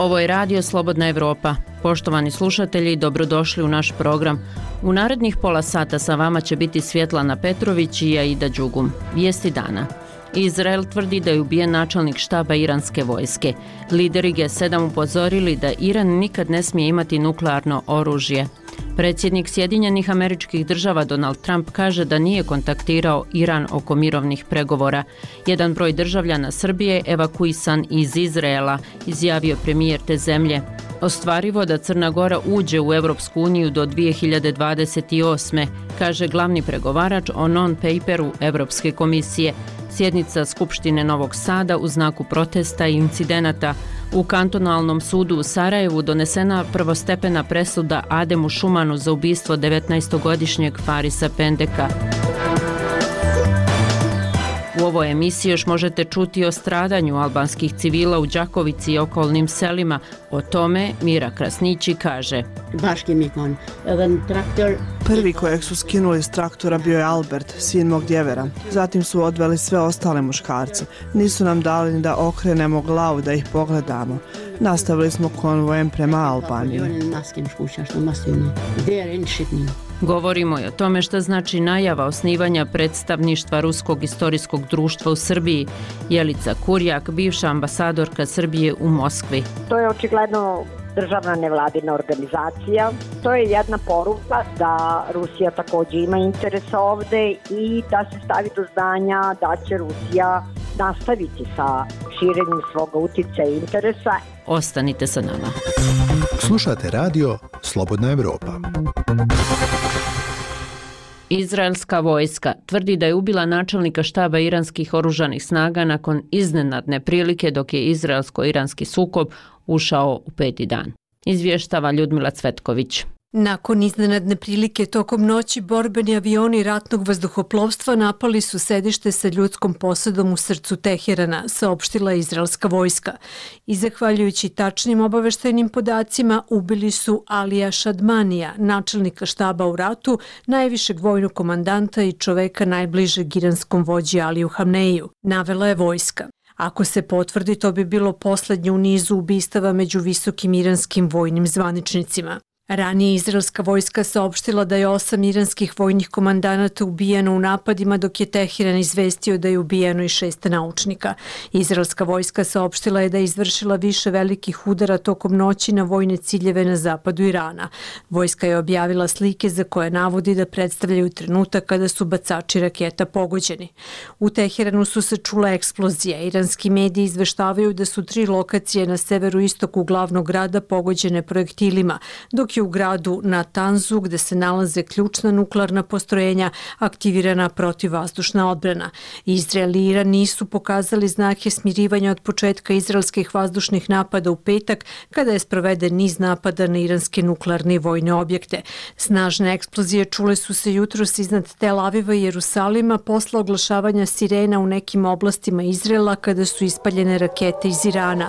Ovo je Radio Slobodna Evropa. Poštovani slušatelji, dobrodošli u naš program. U narednih pola sata sa vama će biti Svjetlana Petrović i Aida Đugum. Vijesti dana. Izrael tvrdi da je ubijen načelnik štaba iranske vojske. Lideri G7 upozorili da Iran nikad ne smije imati nuklearno oružje. Predsjednik Sjedinjenih Američkih Država Donald Trump kaže da nije kontaktirao Iran oko mirovnih pregovora. Jedan broj državljana Srbije evakuisan iz Izraela, izjavio premijer te zemlje. Ostvarivo da Crna Gora uđe u Europsku uniju do 2028. kaže glavni pregovarač o non-paperu Europske komisije. Sjednica Skupštine Novog Sada u znaku protesta i incidenata. U kantonalnom sudu u Sarajevu donesena prvostepena presuda Ademu Šumanu za ubistvo 19-godišnjeg Farisa Pendeka. U ovoj emisiji još možete čuti o stradanju albanskih civila u Đakovici i okolnim selima. O tome Mira Krasnići kaže. Prvi kojeg su skinuli s traktora bio je Albert, sin mog djevera. Zatim su odveli sve ostale muškarce. Nisu nam dali ni da okrenemo glavu da ih pogledamo. Nastavili smo konvojem prema Albaniji. Govorimo i o tome što znači najava osnivanja predstavništva Ruskog istorijskog društva u Srbiji. Jelica Kurjak, bivša ambasadorka Srbije u Moskvi. To je očigledno državna nevladina organizacija. To je jedna poruka da Rusija također ima interes ovde i da se stavi do znanja da će Rusija nastaviti sa širenjem svoga utjecaja i interesa. Ostanite sa nama. Slušate radio Slobodna Evropa. Izraelska vojska tvrdi da je ubila načelnika štaba iranskih oružanih snaga nakon iznenadne prilike dok je izraelsko-iranski sukob ušao u 5. dan. Izvještava Ljudmila Cvetković. Nakon iznenadne prilike tokom noći borbeni avioni ratnog vazduhoplovstva napali su sedište sa ljudskom posadom u srcu Teherana, saopštila izraelska vojska. I zahvaljujući tačnim obaveštajnim podacima ubili su Alija Šadmanija, načelnika štaba u ratu, najvišeg vojnog komandanta i čoveka najbližeg iranskom vođi Aliju Hamneiju, navela je vojska. Ako se potvrdi, to bi bilo posljednje u nizu ubistava među visokim iranskim vojnim zvaničnicima. Ranije izraelska vojska saopštila da je 8 iranskih vojnih komandanata ubijeno u napadima, dok je Teheran izvestio da je ubijeno i 6 naučnika. Izraelska vojska saopštila je da je izvršila više velikih udara tokom noći na vojne ciljeve na zapadu Irana. Vojska je objavila slike za koje navodi da predstavljaju trenutak kada su bacači raketa pogođeni. U Teheranu su se čule eksplozije. Iranski mediji izveštavaju da su 3 lokacije na severu-istoku glavnog grada pogođene projektilima, dok je u gradu Natanzu, gde se nalaze ključna nuklearna postrojenja, aktivirana protivvazdušna odbrana. Izrael i Iran nisu pokazali znake smirivanja od početka izraelskih vazdušnih napada u petak, kada je sproveden niz napada na iranske nuklearne i vojne objekte. Snažne eksplozije čule su se jutros iznad Tel Aviva i Jerusalima posle oglašavanja sirena u nekim oblastima Izraela kada su ispaljene rakete iz Irana.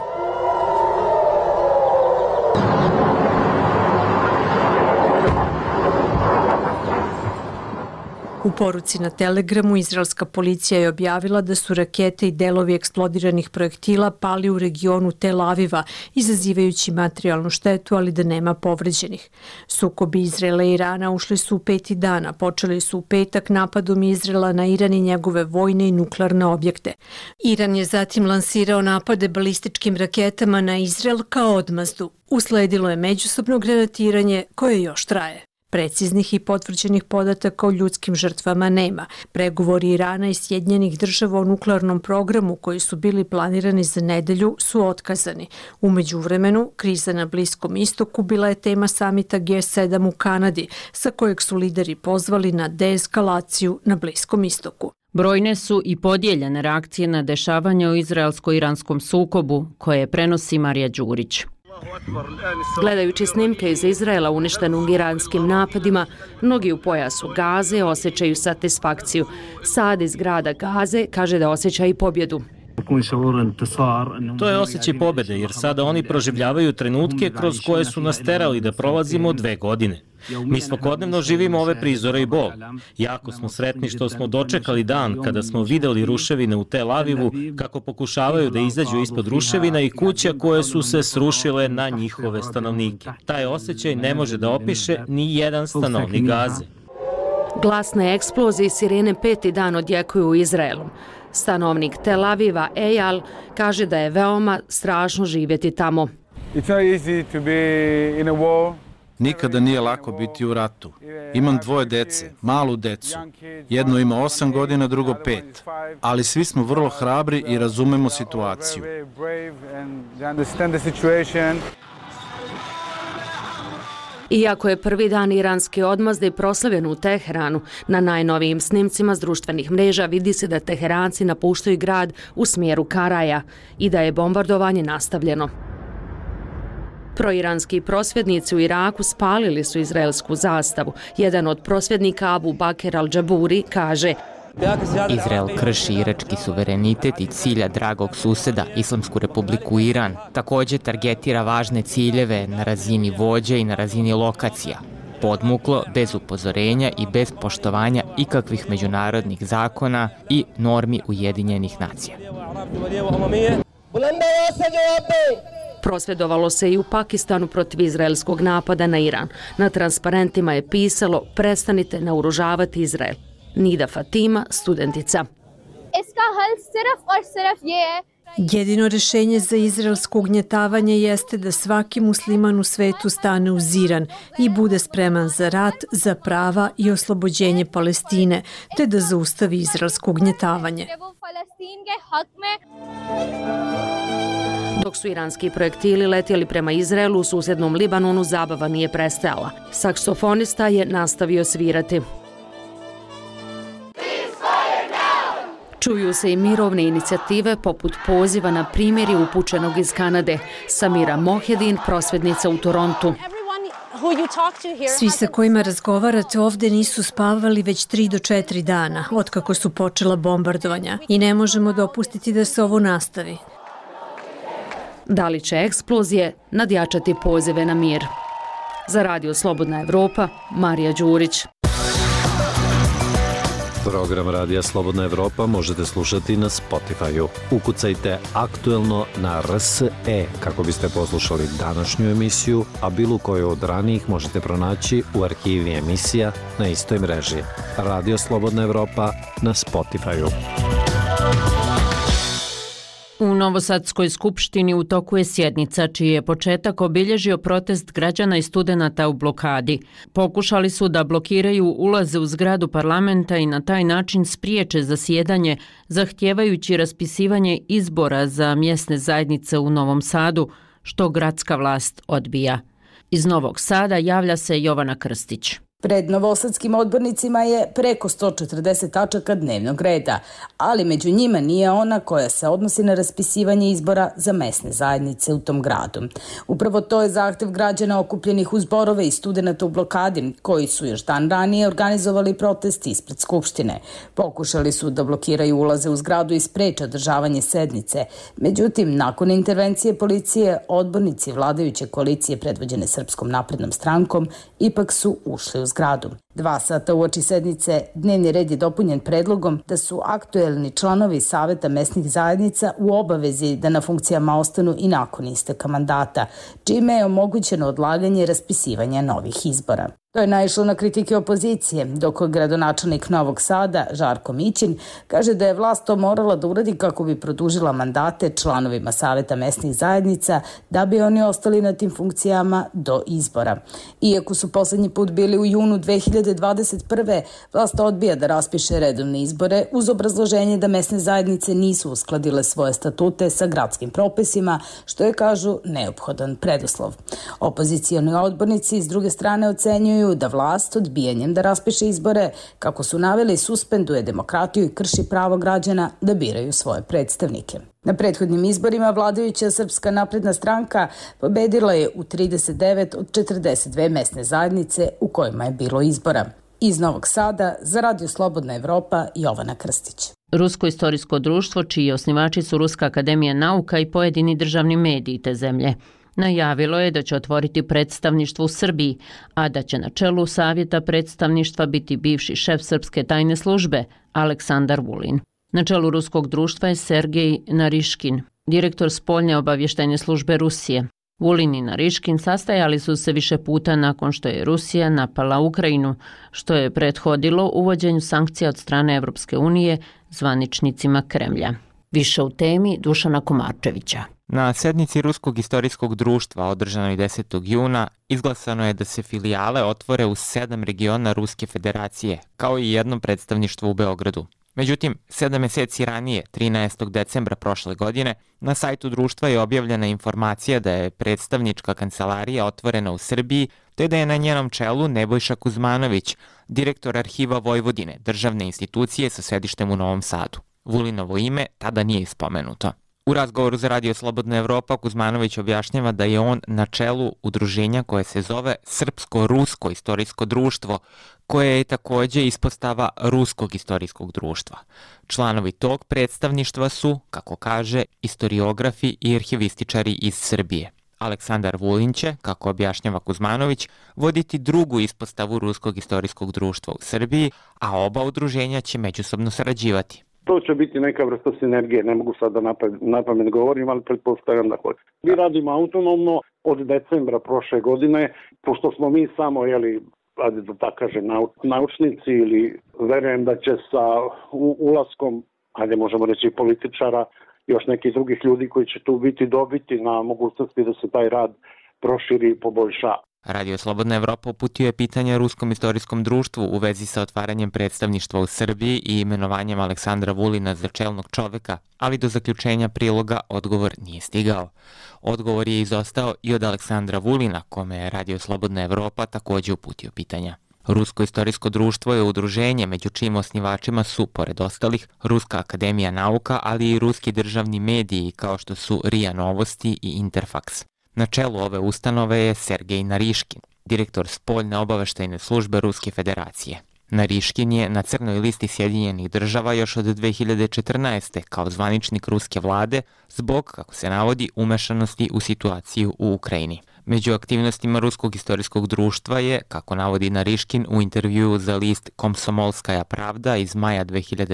U poruci na Telegramu izraelska policija je objavila da su rakete i delovi eksplodiranih projektila pali u regionu Tel Aviva, izazivajući materijalnu štetu, ali da nema povređenih. Sukobi Izraela i Irana ušli su u 5. dana, počeli su u petak napadom Izraela na Iran i njegove vojne i nuklearne objekte. Iran je zatim lansirao napade balističkim raketama na Izrael kao odmazdu. Usledilo je međusobno granatiranje koje još traje. Preciznih i potvrđenih podataka o ljudskim žrtvama nema. Pregovori Irana i Sjedinjenih Država o nuklearnom programu koji su bili planirani za nedelju su otkazani. U međuvremenu, kriza na Bliskom istoku bila je tema samita G7 u Kanadi, sa kojeg su lideri pozvali na deeskalaciju na Bliskom istoku. Brojne su i podijeljene reakcije na dešavanje u izraelsko-iranskom sukobu, koje prenosi Marija Đurić. Gledajući snimke iz Izraela uništenog iranskim napadima, mnogi u pojasu Gaze osjećaju satisfakciju. Sad iz grada Gaze kaže da osjeća i pobjedu. To je osjećaj pobede, jer sada oni proživljavaju trenutke kroz koje su nas terali da prolazimo 2 godine. Mi svakodnevno živimo ove prizore i bol. Jako smo sretni što smo dočekali dan kada smo videli ruševine u Tel Avivu, kako pokušavaju da izađu ispod ruševina i kuća koje su se srušile na njihove stanovnike. Taj osjećaj ne može da opiše ni jedan stanovnik Gaze. Glasne eksplozije i sirene 5. dan odjekuju u Izraelu. Stanovnik Tel Aviva Eyal kaže da je veoma strašno živjeti tamo. Nikada nije lako biti u ratu. Imam 2 dece, malu decu. Jedno ima 8 godina, drugo 5. Ali svi smo vrlo hrabri i razumemo situaciju. Iako je prvi dan iranske odmazde proslavljen u Teheranu, na najnovijim snimcima s društvenih mreža vidi se da Teheranci napuštaju grad u smjeru Karaja i da je bombardovanje nastavljeno. Proiranski prosvjednici u Iraku spalili su izraelsku zastavu. Jedan od prosvjednika Abu Bakr al-Džaburi kaže: Izrael krši irački suverenitet i cilja dragog suseda, Islamsku republiku Iran. Također targetira važne ciljeve na razini vođa i na razini lokacija. Podmuklo, bez upozorenja i bez poštovanja ikakvih međunarodnih zakona i normi Ujedinjenih nacija. Prosvjedovalo se i u Pakistanu protiv izraelskog napada na Iran. Na transparentima je pisalo: prestanite naoružavati Izrael. Nida Fatima, studentica. Jedino rješenje za izraelsko ugnjetavanje jeste da svaki musliman u svetu stane uz Iran i bude spreman za rat, za prava i oslobođenje Palestine, te da zaustavi izraelsko ugnjetavanje. Dok su iranski projektili letjeli prema Izraelu, u susjednom Libanonu zabava nije prestajala. Saksofonista je nastavio svirati. Čuju se i mirovne inicijative poput poziva na primjeri upućenog iz Kanade. Samira Mohedin, prosvjednica u Torontu. Svi sa kojima razgovarate ovdje nisu spavali već 3 do 4 dana, otkako su počela bombardovanja, i ne možemo dopustiti da se ovo nastavi. Da li će eksplozije nadjačati pozive na mir? Za Radio Slobodna Evropa, Marija Đurić. Program Radija Slobodna Evropa možete slušati na Spotify-u. Ukucajte aktuelno na RSE kako biste poslušali današnju emisiju, a bilo koju od ranijih možete pronaći u arhivi emisija na istoj mreži. Radio Slobodna Evropa na Spotify-u. U Novosadskoj skupštini u toku je sjednica čiji je početak obilježio protest građana i studenata u blokadi. Pokušali su da blokiraju ulaze u zgradu parlamenta i na taj način spriječe zasjedanje, zahtijevajući raspisivanje izbora za mjesne zajednice u Novom Sadu, što gradska vlast odbija. Iz Novog Sada javlja se Jovana Krstić. Pred novosadskim odbornicima je preko 140 tačaka dnevnog reda, ali među njima nije ona koja se odnosi na raspisivanje izbora za mesne zajednice u tom gradu. Upravo to je zahtev građana okupljenih u zborove i studenata u blokadi, koji su još dan ranije organizovali protest ispred Skupštine. Pokušali su da blokiraju ulaze u zgradu i spreče održavanje sednice. Međutim, nakon intervencije policije, odbornici vladajuće koalicije predvođene Srpskom naprednom strankom ipak su ušli u zgradu. 2 sata uoči sednice dnevni red je dopunjen predlogom da su aktuelni članovi Saveta mesnih zajednica u obavezi da na funkcijama ostanu i nakon isteka mandata, čime je omogućeno odlaganje raspisivanja novih izbora. To je naišlo na kritike opozicije, dok gradonačelnik Novog Sada, Žarko Mićin, kaže da je vlast to morala da uradi kako bi produžila mandate članovima Saveta mesnih zajednica, da bi oni ostali na tim funkcijama do izbora. Iako su poslednji put bili u junu 2021. vlast odbija da raspiše redovne izbore uz obrazloženje da mesne zajednice nisu uskladile svoje statute sa gradskim propisima, što je, kažu, neophodan preduslov. Opozicioni odbornici s druge strane ocenjuju da vlast odbijanjem da raspiše izbore, kako su naveli, suspenduje demokratiju i krši pravo građana da biraju svoje predstavnike. Na prethodnim izborima vladajuća Srpska napredna stranka pobedila je u 39 od 42 mesne zajednice u kojima je bilo izbora. Iz Novog Sada za Radio Slobodna Evropa, Jovana Krstić. Rusko istorijsko društvo, čiji osnivači su Ruska akademija nauka i pojedini državni mediji te zemlje, najavilo je da će otvoriti predstavništvo u Srbiji, a da će na čelu savjeta predstavništva biti bivši šef srpske tajne službe Aleksandar Vulin. Na čelu ruskog društva je Sergej Nariškin, direktor spoljne obavještajne službe Rusije. Vulin i Nariškin sastajali su se više puta nakon što je Rusija napala Ukrajinu, što je prethodilo uvođenju sankcija od strane Evropske unije zvaničnicima Kremlja. Više u temi Dušana Komarčevića. Na sednici Ruskog istorijskog društva održanoj 10. juna izglasano je da se filijale otvore u 7 regiona Ruske federacije, kao i jedno predstavništvo u Beogradu. Međutim, 7 meseci ranije, 13. decembra prošle godine, na sajtu društva je objavljena informacija da je predstavnička kancelarija otvorena u Srbiji, te da je na njenom čelu Nebojša Kuzmanović, direktor Arhiva Vojvodine, državne institucije sa sedištem u Novom Sadu. Vulinovo ime tada nije ispomenuto. U razgovoru za Radio Slobodna Evropa Kuzmanović objašnjava da je on na čelu udruženja koje se zove Srpsko-rusko istorijsko društvo, koje je takođe ispostava Ruskog istorijskog društva. Članovi tog predstavništva su, kako kaže, istoriografi i arhivističari iz Srbije. Aleksandar Vulin će, kako objašnjava Kuzmanović, voditi drugu ispostavu Ruskog istorijskog društva u Srbiji, a oba udruženja će međusobno sarađivati. To će biti neka vrsta sinergije, ne mogu sad da napamet govorim, ali pretpostavljam da hoće. Mi radimo autonomno od decembra prošle godine, pošto smo mi samo, da tako kažem, naučnici, ili verujem da će sa ulaskom, možemo reći političara, još nekih drugih ljudi koji će tu biti dobiti na mogućnosti da se taj rad proširi i poboljša. Radio Slobodna Evropa uputio je pitanje Ruskom istorijskom društvu u vezi sa otvaranjem predstavništva u Srbiji i imenovanjem Aleksandra Vulina za čelnog čoveka, ali do zaključenja priloga odgovor nije stigao. Odgovor je izostao i od Aleksandra Vulina, kome je Radio Slobodna Evropa takođe uputio pitanja. Rusko istorijsko društvo je udruženje među čijim osnivačima su, pored ostalih, Ruska akademija nauka, ali i ruski državni mediji kao što su RIA Novosti i Interfax. Na čelu ove ustanove je Sergej Nariškin, direktor spoljne obaveštajne službe Ruske federacije. Nariškin je na crnoj listi Sjedinjenih država još od 2014. kao zvaničnik ruske vlade zbog, kako se navodi, umešanosti u situaciju u Ukrajini. Među aktivnostima Ruskog istorijskog društva je, kako navodi Nariškin u intervjuu za list Komsomolskaja pravda iz maja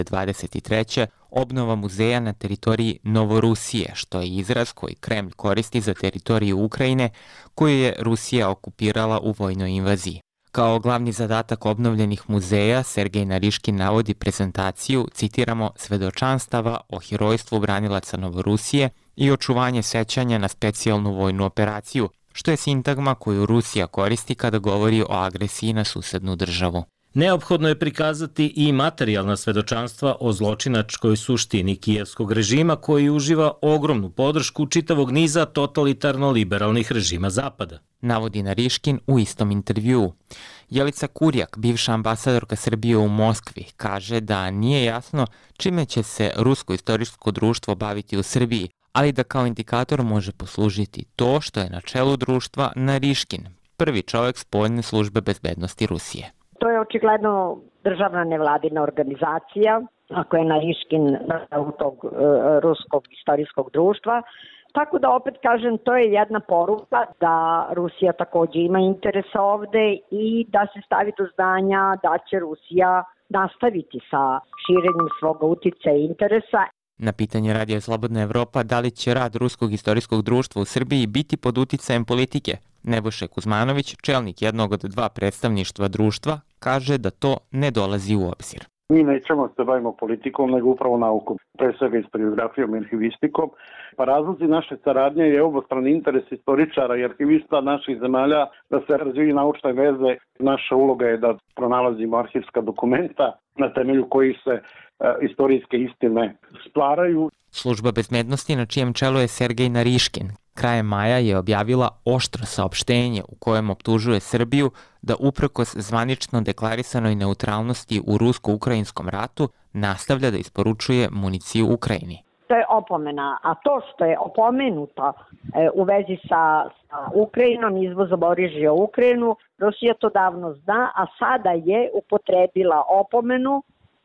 2023. obnova muzeja na teritoriji Novorusije, što je izraz koji Kremlj koristi za teritoriju Ukrajine koju je Rusija okupirala u vojnoj invaziji. Kao glavni zadatak obnovljenih muzeja, Sergej Nariškin navodi prezentaciju, citiramo, svedočanstava o herojstvu branilaca Novorusije i očuvanje sećanja na specijalnu vojnu operaciju, što je sintagma koju Rusija koristi kada govori o agresiji na susednu državu. Neophodno je prikazati i materijalna svedočanstva o zločinačkoj suštini kijevskog režima koji uživa ogromnu podršku čitavog niza totalitarno-liberalnih režima Zapada. Navodi Nariškin u istom intervjuu. Jelica Kurjak, bivša ambasadorka Srbije u Moskvi, kaže da nije jasno čime će se Rusko istorijsko društvo baviti u Srbiji, ali da kao indikator može poslužiti to što je na čelu društva Nariškin, prvi čovjek spoljne službe bezbednosti Rusije. To je očigledno državna nevladina organizacija, ako je Nariškin u tog Ruskog istorijskog društva. Tako da opet kažem, to je jedna poruka da Rusija takođe ima interes ovde i da se stavi do znanja da će Rusija nastaviti sa širenjem svoga uticaja i interesa. Na pitanje Radio Slobodna Evropa da li će rad Ruskog istorijskog društva u Srbiji biti pod uticajem politike, Nebojša Kuzmanović, čelnik jednog od 2 predstavništva društva, kaže da to ne dolazi u obzir. Mi nećemo se bavimo politikom, nego upravo naukom, pre svega istoriografijom i arhivistikom. Pa razlozi naše saradnje je obostrani interes istoričara i arhivista naših zemalja da se razviju naučne veze. Naša uloga je da pronalazimo arhivska dokumenta na temelju kojih se istorijske istine stvaraju. Služba bezbednosti na čijem čelu je Sergej Nariškin krajem maja je objavila oštro saopštenje u kojem optužuje Srbiju da uprkos zvanično deklarisanoj neutralnosti u rusko-ukrajinskom ratu nastavlja da isporučuje municiju Ukrajini. To je opomena, a to što je opomenuto u vezi sa Ukrajinom, izvozom oružja u Ukrajinu, Rusija to davno zna, a sada je upotrebila opomenu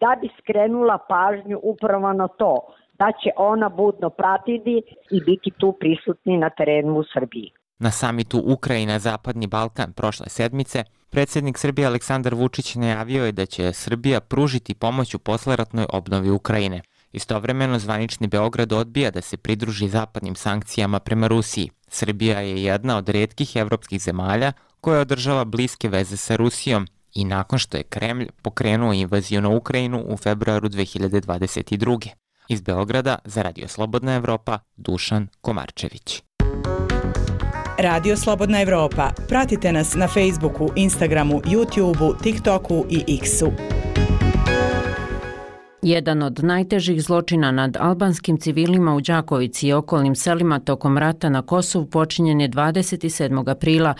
da bi skrenula pažnju upravo na to, da će ona budno pratiti i biti tu prisutni na terenu u Srbiji. Na samitu Ukrajina-Zapadni Balkan prošle sedmice, predsjednik Srbije Aleksandar Vučić najavio je da će Srbija pružiti pomoć u posleratnoj obnovi Ukrajine. Istovremeno, zvanični Beograd odbija da se pridruži zapadnim sankcijama prema Rusiji. Srbija je jedna od retkih evropskih zemalja koja održava bliske veze sa Rusijom i nakon što je Kremlj pokrenuo invaziju na Ukrajinu u februaru 2022. Iz Beograda za Radio Slobodna Evropa, Dušan Komarčević. Radio Slobodna Evropa. Pratite nas na Facebooku, Instagramu, YouTubeu, TikToku i X-u. Jedan od najtežih zločina nad albanskim civilima u Đakovici i okolnim selima tokom rata na Kosovu počinjen je 27. aprila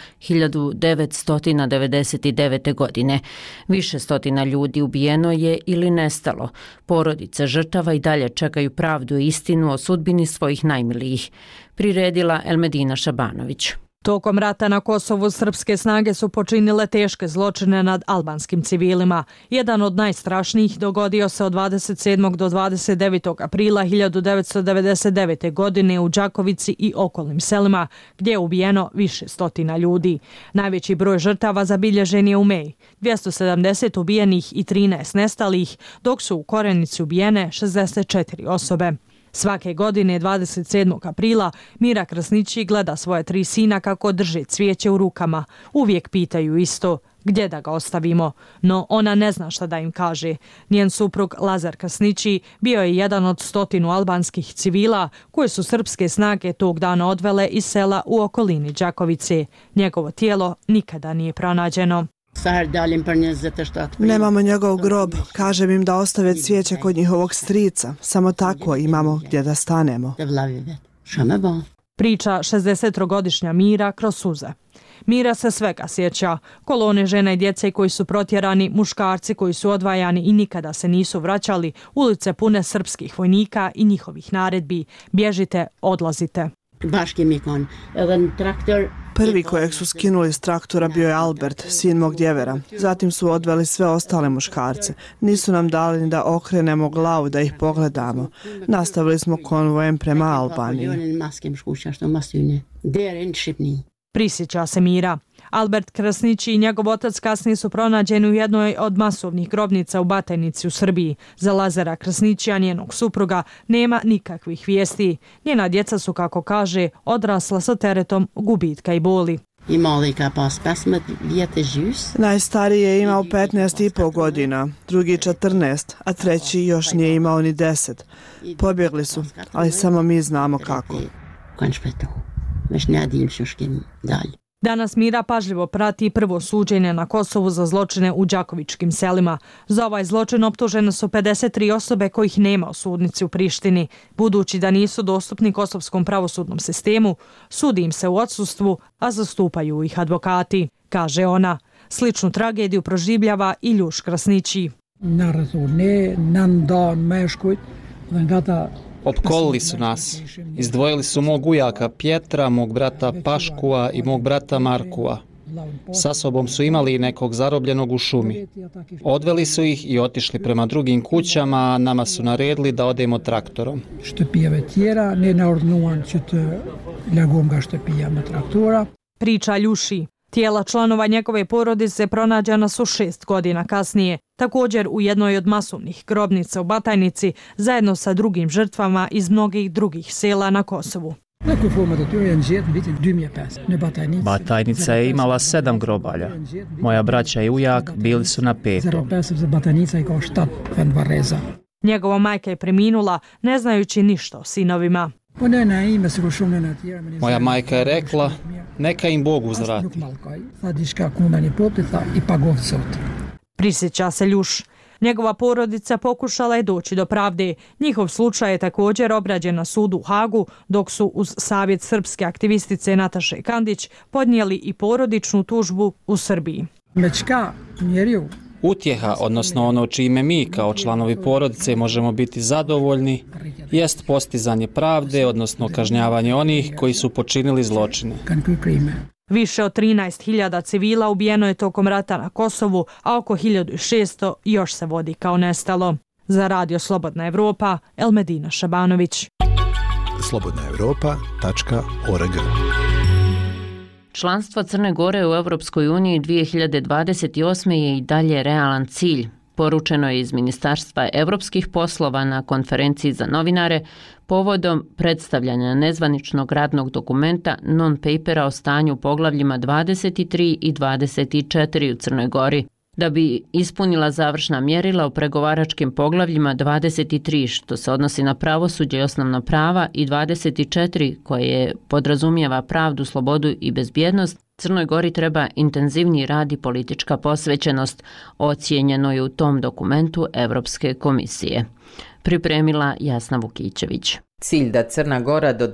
1999. godine. Više stotina ljudi ubijeno je ili nestalo. Porodice žrtava i dalje čekaju pravdu i istinu o sudbini svojih najmilijih. Priredila Elmedina Šabanović. Tokom rata na Kosovu srpske snage su počinile teške zločine nad albanskim civilima. Jedan od najstrašnijih dogodio se od 27. do 29. aprila 1999. godine u Đakovici i okolnim selima, gdje je ubijeno više stotina ljudi. Najveći broj žrtava zabilježen je u Meji, 270 ubijenih i 13 nestalih, dok su u Korenici ubijene 64 osobe. Svake godine 27. aprila Mira Krasnići gleda svoje 3 sina kako drže cvijeće u rukama. Uvijek pitaju isto, gdje da ga ostavimo, no ona ne zna šta da im kaže. Njen suprug Lazar Krasnići bio je jedan od 100 albanskih civila koje su srpske snage tog dana odvele iz sela u okolini Đakovice. Njegovo tijelo nikada nije pronađeno. Nemamo njegov grob, kažem im da ostave cvijeće kod njihovog strica, samo tako imamo gdje da stanemo. Priča 60-godišnja Mira kroz suze. Mira se svega sjeća. Kolone žena i djece koji su protjerani, muškarci koji su odvajani i nikada se nisu vraćali, ulice pune srpskih vojnika i njihovih naredbi. Bježite, odlazite. Prvi kojeg su skinuli s traktora bio je Albert, sin mog djevera. Zatim su odveli sve ostale muškarce. Nisu nam dali ni da okrenemo glavu da ih pogledamo. Nastavili smo konvojem prema Albaniji. Prisjeća se Mira. Albert Krasnići i njegov otac kasnije su pronađeni u jednoj od masovnih grobnica u Batajnici u Srbiji. Za Lazara Krasnića, njenog supruga, nema nikakvih vijesti. Njena djeca su, kako kaže, odrasla sa teretom gubitka i boli. Najstariji je imao 15,5 godina, drugi 14, a treći još nije imao ni 10. Pobjegli su, ali samo mi znamo kako. Danas Mira pažljivo prati prvo suđenje na Kosovu za zločine u đakovičkim selima. Za ovaj zločin optužene su 53 osobe kojih nema u sudnici u Prištini. Budući da nisu dostupni kosovskom pravosudnom sistemu, sudi im se u odsustvu, a zastupaju ih advokati, kaže ona. Sličnu tragediju proživljava i Ljuš Krasnići. Opkolili su nas. Izdvojili su mog ujaka Pjetra, mog brata Paškua i mog brata Markua. Sa sobom su imali nekog zarobljenog u šumi. Odveli su ih i otišli prema drugim kućama, a nama su naredili da odemo traktorom. Priča Ljuši. Tijela članova njegove porodice pronađena su 6 godina kasnije, također u jednoj od masovnih grobnica u Batajnici, zajedno sa drugim žrtvama iz mnogih drugih sela na Kosovu. Batajnica je imala 7 grobalja. Moja braća i ujak bili su na 5. Njegova majka je preminula, ne znajući ništa o sinovima. Moja majka je rekla, neka im Bog uzvrati. Prisjeća se Ljuš. Njegova porodica pokušala je doći do pravde. Njihov slučaj je također obrađen na sudu u Hagu, dok su uz savjet srpske aktivistice Nataše Kandić podnijeli i porodičnu tužbu u Srbiji. Utjeha, odnosno ono čime mi kao članovi porodice možemo biti zadovoljni, jest postizanje pravde, odnosno kažnjavanje onih koji su počinili zločine. Više od 13.000 civila ubijeno je tokom rata na Kosovu, a oko 1.600 još se vodi kao nestalo. Za Radio Slobodna Evropa, Elmedina Šabanović. slobodnaevropa.org. Članstvo Crne Gore u Europskoj uniji 2028. je i dalje realan cilj. Poručeno je iz Ministarstva evropskih poslova na konferenciji za novinare povodom predstavljanja nezvaničnog radnog dokumenta non-papera o stanju u poglavljima 23 i 24 u Crnoj Gori. Da bi ispunila završna mjerila u pregovaračkim poglavljima 23, što se odnosi na pravosuđe i osnovna prava, i 24, koje podrazumijeva pravdu, slobodu i bezbjednost, Crnoj Gori treba intenzivniji rad i politička posvećenost, ocijenjeno je u tom dokumentu Evropske komisije. Pripremila Jasna Vukićević. Cilj da Crna Gora do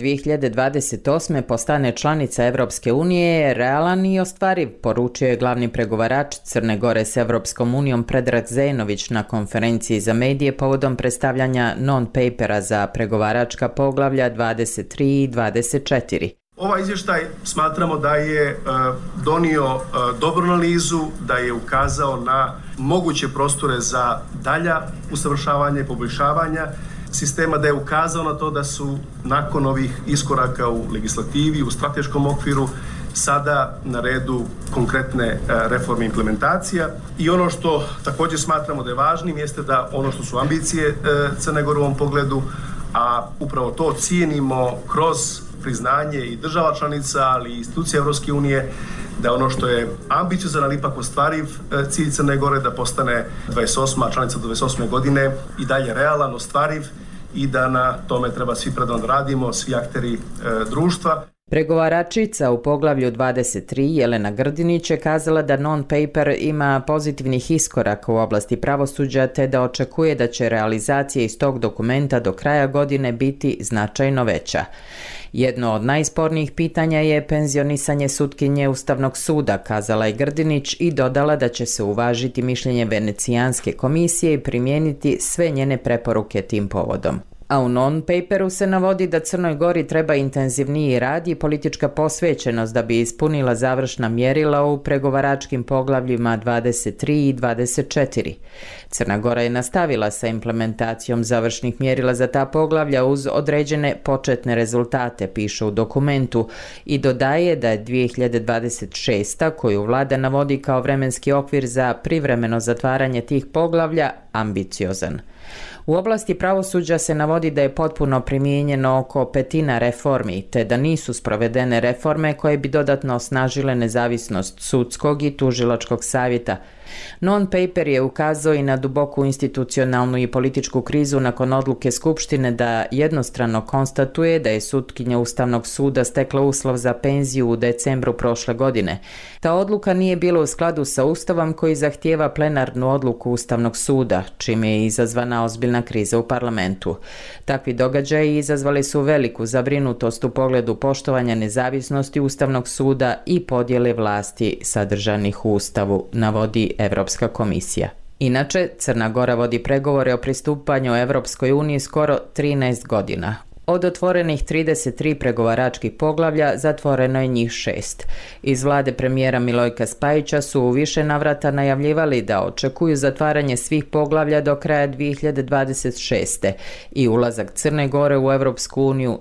2028. postane članica Evropske unije je realan i ostvariv, poručio je glavni pregovarač Crne Gore s Evropskom unijom Predrag Zenović na konferenciji za medije povodom predstavljanja non-papera za pregovaračka poglavlja 23 i 24. Ovaj izvještaj smatramo da je donio dobru analizu, da je ukazao na moguće prostore za dalja usavršavanja i poboljšavanja sistema, da je ukazao na to da su nakon ovih iskoraka u legislativi, u strateškom okviru, sada na redu konkretne reforme implementacija. I ono što također smatramo da je važnim jeste da ono što su ambicije Crne Gore u ovom pogledu, a upravo to cijenimo kroz priznanje i država članica, ali i institucija Evropske unije, da ono što je ambiciozan, ali ipak ostvariv cilj Crne Gore da postane 28. članica do 28. godine i dalje realan, ostvariv i da na tome treba svi predano radimo, svi akteri društva. Pregovaračica u poglavlju 23 Jelena Grdinić je kazala da non-paper ima pozitivnih iskoraka u oblasti pravosuđa te da očekuje da će realizacija iz tog dokumenta do kraja godine biti značajno veća. Jedno od najspornijih pitanja je penzionisanje sutkinje Ustavnog suda, kazala je Grdinić i dodala da će se uvažiti mišljenje Venecijanske komisije i primijeniti sve njene preporuke tim povodom. A u non-paperu se navodi da Crnoj Gori treba intenzivniji rad i politička posvećenost da bi ispunila završna mjerila u pregovaračkim poglavljima 23 i 24. Crna Gora je nastavila sa implementacijom završnih mjerila za ta poglavlja uz određene početne rezultate, piše u dokumentu, i dodaje da je 2026. koju vlada navodi kao vremenski okvir za privremeno zatvaranje tih poglavlja ambiciozan. U oblasti pravosuđa se navodi da je potpuno primijenjeno oko petina reformi, te da nisu sprovedene reforme koje bi dodatno osnažile nezavisnost sudskog i tužilačkog savjeta. Non-paper je ukazao i na duboku institucionalnu i političku krizu nakon odluke Skupštine da jednostrano konstatuje da je sutkinja Ustavnog suda stekla uslov za penziju u decembru prošle godine. Ta odluka nije bila u skladu sa Ustavom koji zahtijeva plenarnu odluku Ustavnog suda, čime je izazvana ozbiljna kriza u parlamentu. Takvi događaji izazvali su veliku zabrinutost u pogledu poštovanja nezavisnosti Ustavnog suda i podjele vlasti sadržanih u Ustavu, navodi Evropska komisija. Inače, Crna Gora vodi pregovore o pristupanju Evropskoj uniji skoro 13 godina. Od otvorenih 33 pregovaračkih poglavlja zatvoreno je njih 6. Iz vlade premijera Milojka Spajića su u više navrata najavljivali da očekuju zatvaranje svih poglavlja do kraja 2026. i ulazak Crne Gore u Evropsku uniju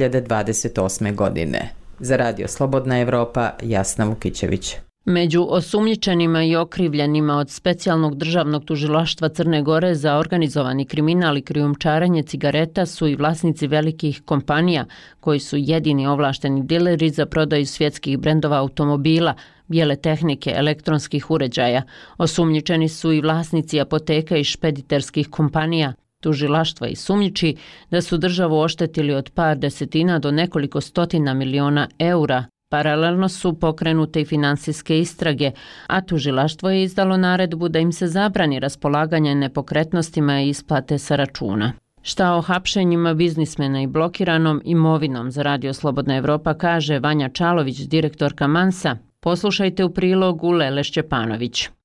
2028. godine. Za Radio Slobodna Evropa, Jasna Vukićević. Među osumnjičenima i okrivljenima od Specijalnog državnog tužilaštva Crne Gore za organizovani kriminal i krijumčarenje cigareta su i vlasnici velikih kompanija koji su jedini ovlašteni dileri za prodaju svjetskih brendova automobila, bijele tehnike, elektronskih uređaja. Osumnjičeni su i vlasnici apoteka i špediterskih kompanija. Tužilaštva i sumnjiči da su državu oštetili od par desetina do nekoliko stotina miliona eura. Paralelno su pokrenute i finansijske istrage, a tužilaštvo je izdalo naredbu da im se zabrani raspolaganje nepokretnostima i isplate sa računa. Šta o hapšenjima biznismena i blokiranom imovinom za Radio Slobodna Evropa kaže Vanja Čalović, direktorka Mansa. Poslušajte u prilogu Lele Šćepanović.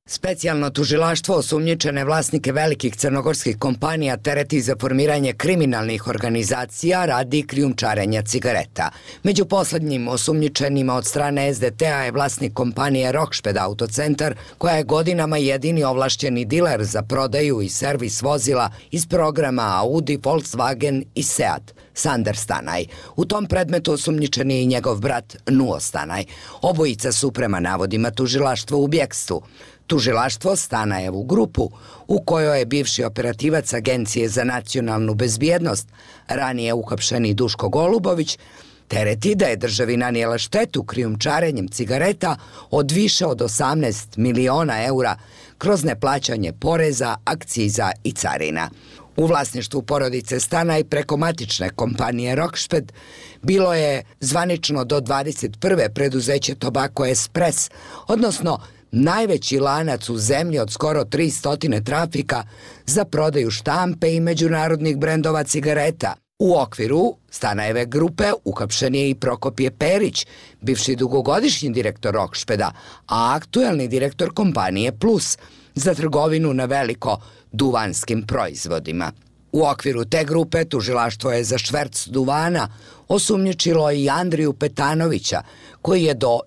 Specijalno tužilaštvo osumnjičene vlasnike velikih crnogorskih kompanija tereti za formiranje kriminalnih organizacija radi krijumčarenja cigareta. Među poslednjim osumnjičenima od strane SDT-a je vlasnik kompanije Rokšped Autocentar, koja je godinama jedini ovlašćeni diler za prodaju i servis vozila iz programa Audi, Volkswagen i Seat, Sander Stanaj. U tom predmetu osumnjičen je i njegov brat Nuo Stanaj. Obojica su prema navodima tužilaštva u bjekstvu. Tužilaštvo Stanajevu grupu, u kojoj je bivši operativac Agencije za nacionalnu bezbjednost, ranije uhapšeni Duško Golubović, tereti da je državi nanijela štetu krijumčarenjem cigareta od više od 18 miliona eura kroz neplaćanje poreza, akciza i carina. U vlasništvu porodice Stanaj preko matične kompanije Rokšped bilo je zvanično do 21. preduzeće Tobacco Express, odnosno najveći lanac u zemlji od skoro 300 trafika za prodaju štampe i međunarodnih brendova cigareta. U okviru Stanajeve grupe uhapšen je i Prokopije Perić, bivši dugogodišnji direktor Rokšpeda, a aktuelni direktor kompanije Plus za trgovinu na veliko duvanskim proizvodima. U okviru te grupe tužilaštvo je za šverc duvana osumnjičilo i Andriju Petanovića, koji je do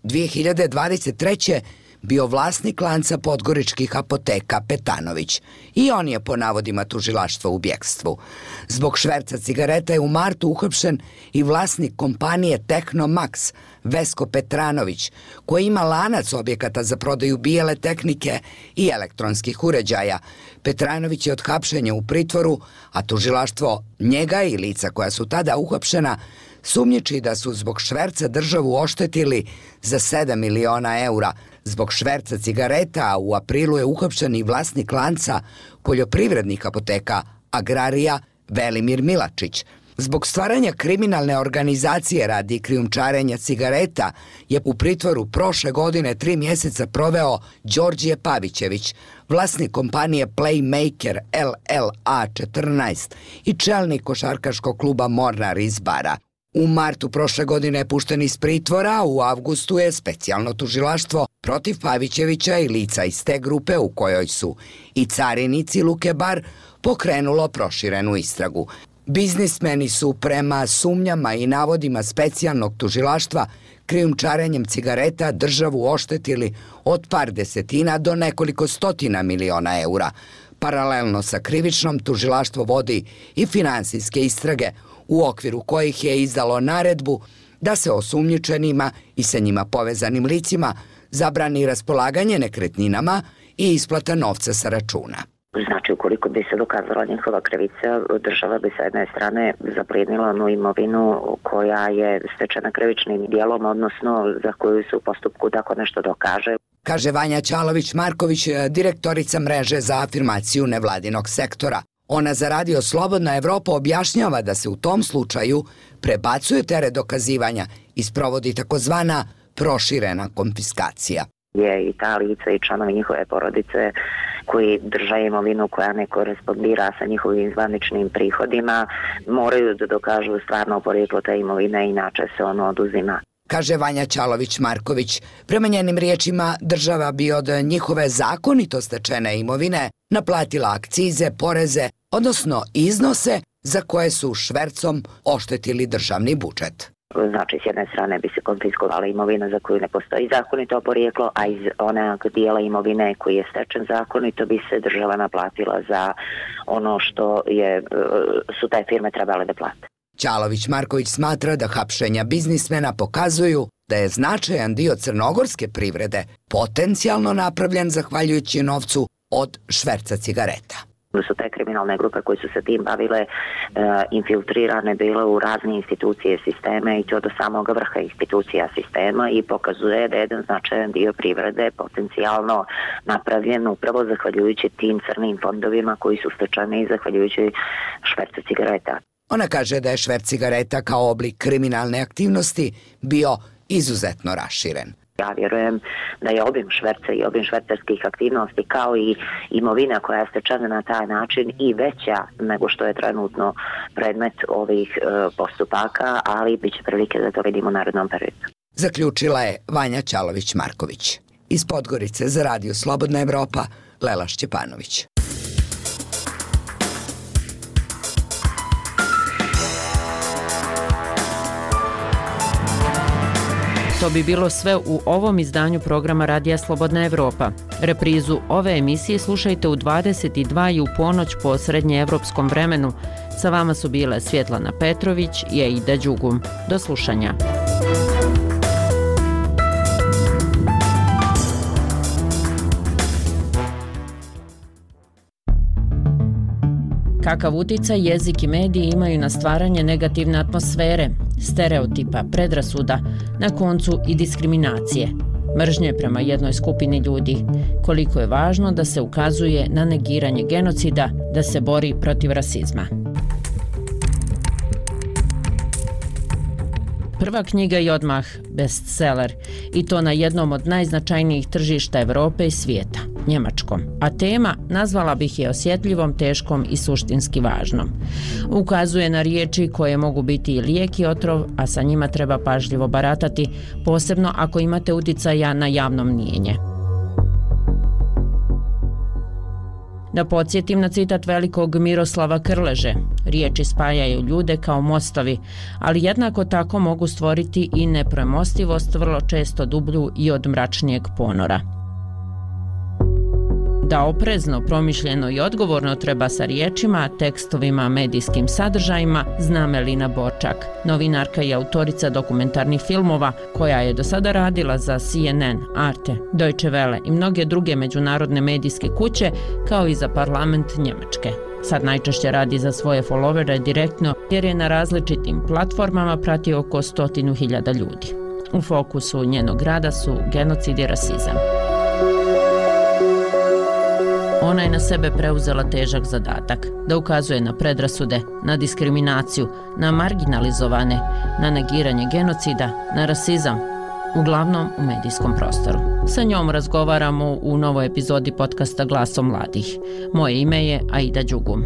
2023. bio vlasnik lanca podgoričkih apoteka Petanović. I on je po navodima tužilaštva u bjekstvu. Zbog šverca cigareta je u martu uhapšen i vlasnik kompanije Tehnomax, Vesko Petranović, koji ima lanac objekata za prodaju bijele tehnike i elektronskih uređaja. Petranović je od hapšenja u pritvoru, a tužilaštvo njega i lica koja su tada uhapšena sumnjiči da su zbog šverca državu oštetili za 7 miliona eura. Zbog šverca cigareta u aprilu je uhapšen i vlasnik lanca poljoprivrednih apoteka Agrarija Velimir Milačić. Zbog stvaranja kriminalne organizacije radi krijumčarenja cigareta je u pritvoru prošle godine 3 mjeseca proveo Đorđije Pavićević, vlasnik kompanije Playmaker LLA 14 i čelnik košarkaškog kluba Mornar iz Bara. U martu prošle godine je pušten iz pritvora, a u avgustu je specijalno tužilaštvo protiv Pavićevića i lica iz te grupe u kojoj su i carinici Luke Bar pokrenulo proširenu istragu. Biznismeni su prema sumnjama i navodima specijalnog tužilaštva krijumčarenjem cigareta državu oštetili od par desetina do nekoliko stotina miliona eura. Paralelno sa krivičnom tužilaštvo vodi i finansijske istrage u okviru kojih je izdalo naredbu da se osumnjičenima i sa njima povezanim licima zabrani raspolaganje nekretninama i isplata novca sa računa. Znači, ukoliko bi se dokazala njihova krivica, država bi sa jedne strane zaplijenila onu imovinu koja je stečena krivičnim dijelom, odnosno za koju se u postupku tako nešto dokaže. Kaže Vanja Ćalović-Marković, direktorica mreže za afirmaciju nevladinog sektora. Ona za Radio Slobodna Evropa objašnjava da se u tom slučaju prebacuje teret dokazivanja i sprovodi takozvana proširena konfiskacija. Je i ta lica i članovi njihove porodice koji drže imovinu koja ne korespondira sa njihovim zvaničnim prihodima moraju da dokažu stvarno porijeklo te imovine, inače se ono oduzima. Kaže Vanja Ćalović-Marković. Prema njenim riječima, država bi od njihove zakonito stečene imovine naplatila akcize, poreze, odnosno iznose za koje su švercom oštetili državni budžet. Znači, s jedne strane bi se konfiskovala imovina za koju ne postoji zakonito porijeklo, a iz onog dijela imovine koji je stečen zakonito bi se država naplatila za ono što su te firme trebale da plate. Ćalović-Marković smatra da hapšenja biznismena pokazuju da je značajan dio crnogorske privrede potencijalno napravljen zahvaljujući novcu od šverca cigareta. Su te kriminalne grupe koje su se tim bavile infiltrirane bile u razne institucije sisteme i to do samog vrha institucija sistema i pokazuje da je jedan značajan dio privrede potencijalno napravljen upravo zahvaljujući tim crnim fondovima koji su stečeni i zahvaljujući švercu cigareta. Ona kaže da je šverc cigareta kao oblik kriminalne aktivnosti bio izuzetno raširen. Ja vjerujem da je obim šverca i obim švercarskih aktivnosti kao i imovina koja je stečena na taj način i veća nego što je trenutno predmet ovih postupaka, ali bit će prilike da to vidimo u narednom periodu. Zaključila je Vanja Ćalović-Marković. Iz Podgorice za Radio Slobodna Evropa, Lela Šćepanović. To bi bilo sve u ovom izdanju programa Radija Slobodna Evropa. Reprizu ove emisije slušajte u 22 i u ponoć po srednjeevropskom vremenu. Sa vama su bile Svjetlana Petrović i Aida Đugum. Do slušanja. Kakav uticaj jezik i mediji imaju na stvaranje negativne atmosfere, stereotipa, predrasuda, na koncu i diskriminacije, mržnje prema jednoj skupini ljudi, koliko je važno da se ukazuje na negiranje genocida, da se bori protiv rasizma. Prva knjiga je odmah bestseller i to na jednom od najznačajnijih tržišta Evrope i svijeta, njemačkom, a tema nazvala bih je osjetljivom, teškom i suštinski važnom. Ukazuje na riječi koje mogu biti i lijek i otrov, a sa njima treba pažljivo baratati, posebno ako imate uticaja na javno mnijenje. Da podsjetim na citat velikog Miroslava Krleže, riječi spajaju ljude kao mostovi, ali jednako tako mogu stvoriti i nepremostivost, vrlo često dublju i od mračnijeg ponora. Da oprezno, promišljeno i odgovorno treba sa riječima, tekstovima, medijskim sadržajima, zna Melina Borčak, novinarka i autorica dokumentarnih filmova, koja je do sada radila za CNN, Arte, Deutsche Welle i mnoge druge međunarodne medijske kuće, kao i za parlament Njemačke. Sad najčešće radi za svoje followere direktno, jer je na različitim platformama prati oko 100.000 ljudi. U fokusu njenog rada su genocid i rasizam. Ona je na sebe preuzela težak zadatak, da ukazuje na predrasude, na diskriminaciju, na marginalizovane, na negiranje genocida, na rasizam, uglavnom u medijskom prostoru. Sa njom razgovaramo u novoj epizodi podcasta Glasom mladih. Moje ime je Aida Đugum.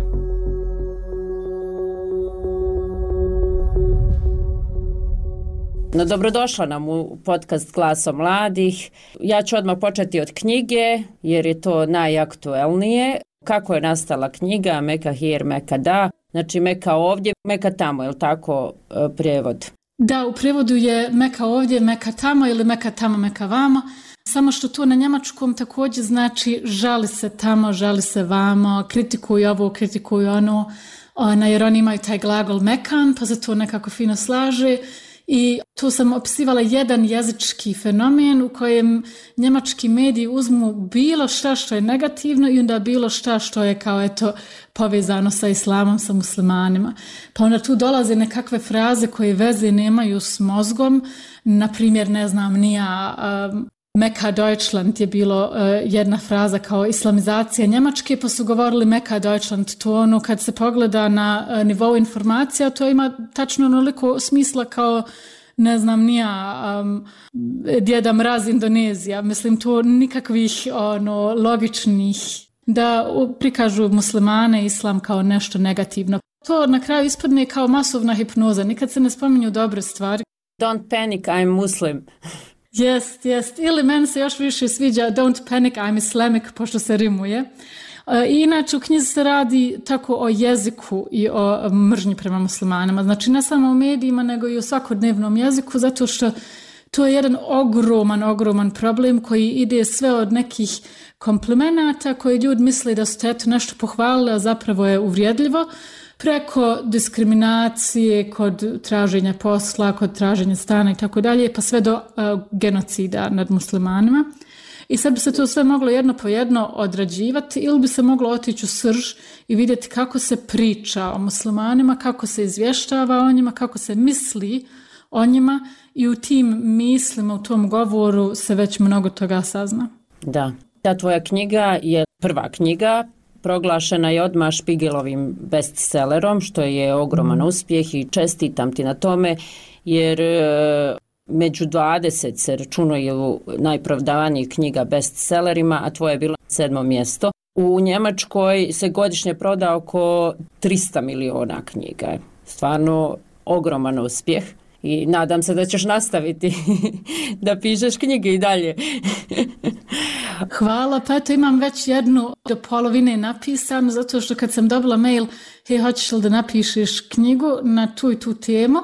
No, dobrodošla nam u podcast Glasom mladih. Ja ću odmah početi od knjige, jer je to najaktuelnije. Kako je nastala knjiga Meka hier, Meka da? Znači Meka ovdje, Meka tamo, je li tako prijevod? Da, u prijevodu je Meka ovdje, Meka tamo ili Meka tamo, Meka vamo. Samo što to na njemačkom također znači žali se tamo, žali se vamo, kritikuj ovo, kritikuj ono, jer oni imaju taj glagol mekan, pa se to nekako fino slaže. I tu sam opisivala jedan jezički fenomen u kojem njemački mediji uzmu bilo šta što je negativno i onda bilo šta što je kao eto povezano sa islamom, sa muslimanima. Pa onda tu dolaze nekakve fraze koje veze nemaju s mozgom, na primjer ne znam nija Meka Deutschland je bilo jedna fraza kao islamizacija Njemačke, pa su govorili Meka Deutschland, to ono kad se pogleda na nivou informacija, to ima tačno onoliko smisla kao ne znam nija Djeda Mraz Indonezija, mislim to nikakvih logičnih da prikažu muslimane i islam kao nešto negativno. To na kraju ispadne kao masovna hipnoza, nikad se ne spominju dobre stvari. Don't panic, I'm Muslim. Jest. Ili meni se još više sviđa Don't panic, I'm Islamic, pošto se rimuje. I inače u knjizi se radi tako o jeziku i o mržnji prema muslimanima. Znači ne samo u medijima, nego i u svakodnevnom jeziku, zato što to je jedan ogroman problem koji ide sve od nekih komplimenata koji ljudi misle da su te eto nešto pohvalili, a zapravo je uvrijedljivo, preko diskriminacije kod traženja posla, kod traženja stana i tako dalje, pa sve do genocida nad muslimanima. I sad bi se to sve moglo jedno po jedno odrađivati ili bi se moglo otići u srž i vidjeti kako se priča o muslimanima, kako se izvještava o njima, kako se misli o njima i u tim mislima, u tom govoru se već mnogo toga sazna. Da, ta tvoja knjiga je prva knjiga, proglašena je odmah Špigelovim bestsellerom, što je ogroman uspjeh i čestitam ti na tome, jer među 20 se računaju najprodavanijih knjiga bestsellerima, a tvoje je bilo 7. mjesto. U Njemačkoj se godišnje proda oko 300 miliona knjiga. Stvarno ogroman uspjeh. I nadam se da ćeš nastaviti da pišeš knjige i dalje. Hvala, pa eto imam već jednu do polovine napisanu, zato što kad sam dobila mail, hoćeš li da napišeš knjigu na tu i tu temu,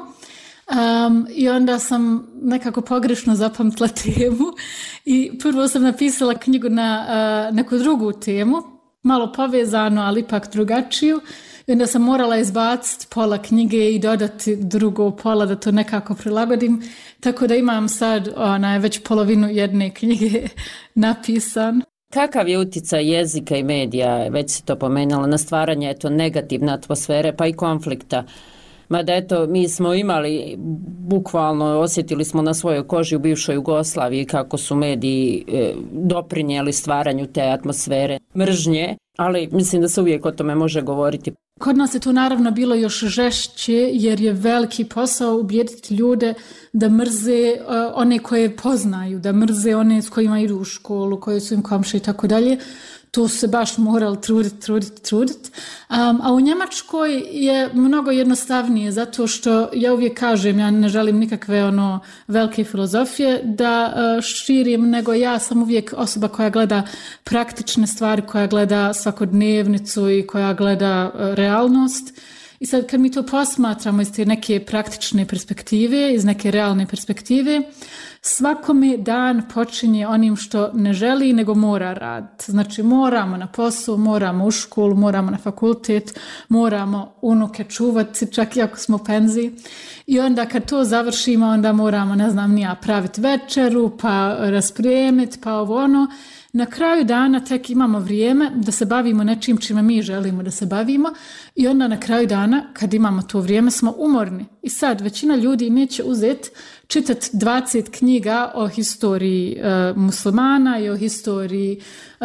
i onda sam nekako pogrešno zapamtila temu i prvo sam napisala knjigu na neku drugu temu, malo povezano, ali ipak drugačiju. I onda sam morala izbaciti pola knjige i dodati drugo pola da to nekako prilagodim. Tako da imam sad već polovinu jedne knjige napisan. Kakav je utjecaj jezika i medija, već si to pomenula, na stvaranje negativne atmosfere pa i konflikta? Mada eto, mi smo imali, bukvalno osjetili smo na svojoj koži u bivšoj Jugoslaviji kako su mediji doprinijeli stvaranju te atmosfere mržnje, ali mislim da se uvijek o tome može govoriti. Kod nas je to naravno bilo još žešće jer je veliki posao ubijediti ljude da mrze one koje poznaju, da mrze one s kojima idu u školu, koje su im komšije i tako dalje. To se baš morali truditi. A u Njemačkoj je mnogo jednostavnije, zato što ja uvijek kažem, ja ne želim nikakve velike filozofije da širim, nego ja sam uvijek osoba koja gleda praktične stvari, koja gleda svakodnevnicu i koja gleda realnost. I sad kad mi to posmatramo iz te neke praktične perspektive, iz neke realne perspektive, svakome dan počinje onim što ne želi nego mora raditi. Znači moramo na posao, moramo u školu, moramo na fakultet, moramo unuke čuvati, čak i ako smo u penziji. I onda kad to završimo, onda moramo, praviti večeru, pa raspremiti, pa ovo. Na kraju dana tek imamo vrijeme da se bavimo nečim čime mi želimo da se bavimo i onda na kraju dana kad imamo to vrijeme smo umorni. I sad većina ljudi neće uzeti čitati 20 knjiga o historiji muslimana i o historiji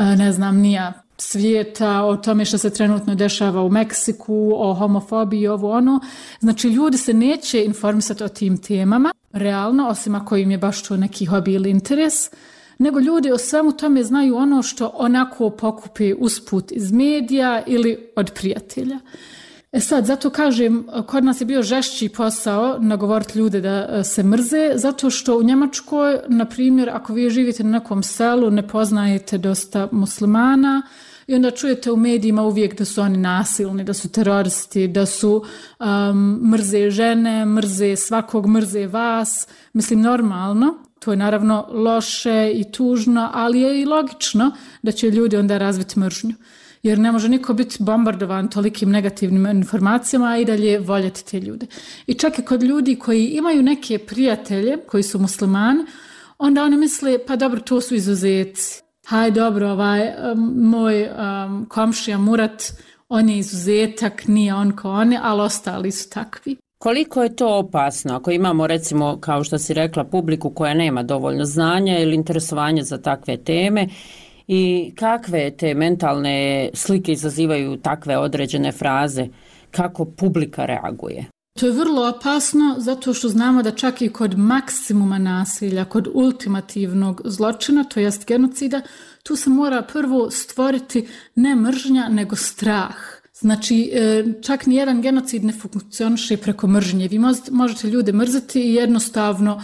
svijeta, o tome što se trenutno dešava u Meksiku, o homofobiji, ovo. Znači ljudi se neće informisati o tim temama, realno, osim ako im je baš to neki hobi ili interes, nego ljudi o svemu tome znaju ono što onako pokupi usput iz medija ili od prijatelja. Sad, zato kažem, kod nas je bio žešći posao nagovoriti ljude da se mrze, zato što u Njemačkoj, na primjer, ako vi živite na nekom selu, ne poznajete dosta muslimana i onda čujete u medijima uvijek da su oni nasilni, da su teroristi, da su mrze žene, mrze svakog, mrze vas. Mislim, normalno. To je naravno loše i tužno, ali je i logično da će ljudi onda razviti mržnju. Jer ne može niko biti bombardovan tolikim negativnim informacijama, a i dalje voljeti te ljude. I čak i kod ljudi koji imaju neke prijatelje, koji su muslimani, onda oni misle, pa dobro, to su izuzeci. Haj dobro, moj komšija Murat, on je izuzetak, nije on kao oni, ali ostali su takvi. Koliko je to opasno ako imamo, recimo, kao što si rekla, publiku koja nema dovoljno znanja ili interesovanja za takve teme i kakve te mentalne slike izazivaju takve određene fraze, kako publika reaguje? To je vrlo opasno zato što znamo da čak i kod maksimuma nasilja, kod ultimativnog zločina, to jest genocida, tu se mora prvo stvoriti ne mržnja nego strah. Znači, čak nijedan genocid ne funkcioniše preko mržnje. Vi možete ljude mrziti i jednostavno,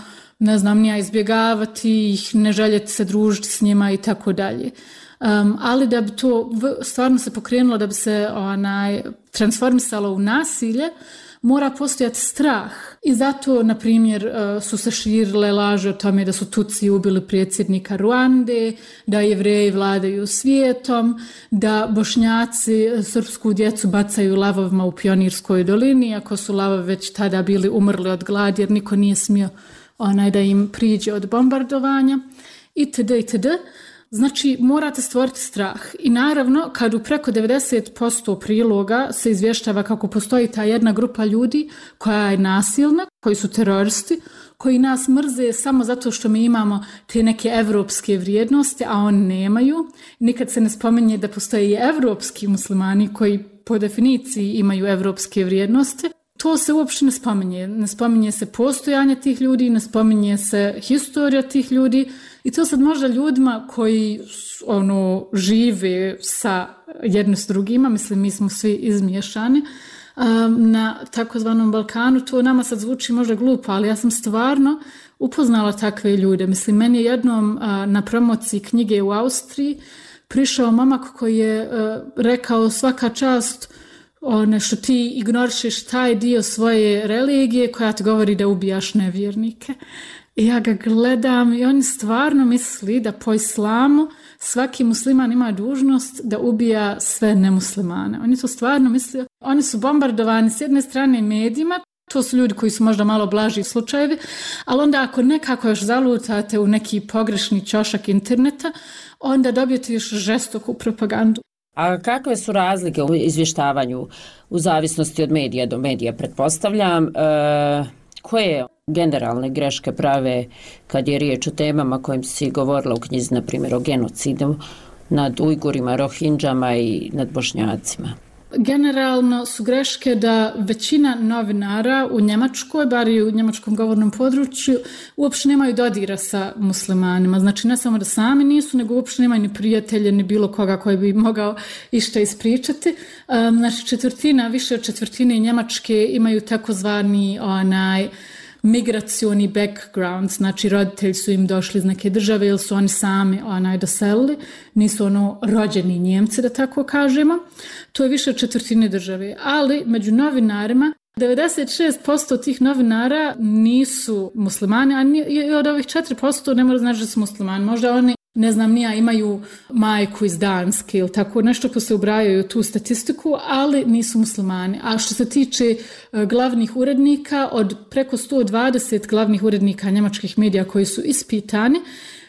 izbjegavati ih, ne željeti se družiti s njima i tako dalje. Ali da bi to stvarno se pokrenulo, da bi se transformisalo u nasilje, mora postojati strah. I zato, na primjer, su se širile laže o tome da su Tutsi ubili predsjednika Ruande, da Jevreji vladaju svijetom, da Bošnjaci srpsku djecu bacaju lavovima u Pionirskoj dolini, ako su lavovi već tada bili umrli od gladi, jer niko nije smio da im priđe od bombardovanja, itd. Znači, morate stvoriti strah. I naravno, kad u preko 90% priloga se izvještava kako postoji ta jedna grupa ljudi koja je nasilna, koji su teroristi, koji nas mrze samo zato što mi imamo te neke evropske vrijednosti, a oni nemaju. Nikad se ne spominje da postoje i evropski muslimani koji po definiciji imaju evropske vrijednosti. To se uopšte ne spominje. Ne spominje se postojanje tih ljudi, ne spominje se historija tih ljudi i to sad možda ljudima koji žive sa jedno s drugima, mislim mi smo svi izmiješani, na takozvanom Balkanu. To nama sad zvuči možda glupo, ali ja sam stvarno upoznala takve ljude. Mislim, meni je jednom na promociji knjige u Austriji prišao momak koji je rekao svaka čast što ti ignorišeš taj dio svoje religije koja ti govori da ubijaš nevjernike. I ja ga gledam i on stvarno misli da po islamu svaki musliman ima dužnost da ubija sve nemuslimane. Oni to stvarno mislio. Oni su bombardovani s jedne strane medijima, to su ljudi koji su možda malo blaži slučajevi, ali onda ako nekako još zalutate u neki pogrešni ćošak interneta, onda dobijete još žestoku propagandu. A kakve su razlike u izvještavanju u zavisnosti od medija do medija, pretpostavljam? Koje generalne greške prave kad je riječ o temama kojim si govorila u knjizi, na primjer o genocidu nad Ujgurima, Rohinđama i nad Bošnjacima? Generalno su greške da većina novinara u Njemačkoj, bar i u njemačkom govornom području, uopšte nemaju dodira sa muslimanima. Znači ne samo da sami nisu, nego uopšte nemaju ni prijatelje, ni bilo koga koji bi mogao išta ispričati. Znači više od četvrtine Njemačke imaju takozvani migracioni background, znači roditelji su im došli iz neke države ili su oni sami doselili, nisu rođeni Njemci, da tako kažemo. To je više od četvrtine države, ali među novinarima 96% tih novinara nisu muslimani, a od ovih 4% ne mora znači da su muslimani. Možda oni, ne znam nija, imaju majku iz Danske ili tako nešto ko se ubrajaju u tu statistiku, ali nisu muslimani. A što se tiče glavnih urednika, od preko 120 glavnih urednika njemačkih medija koji su ispitani,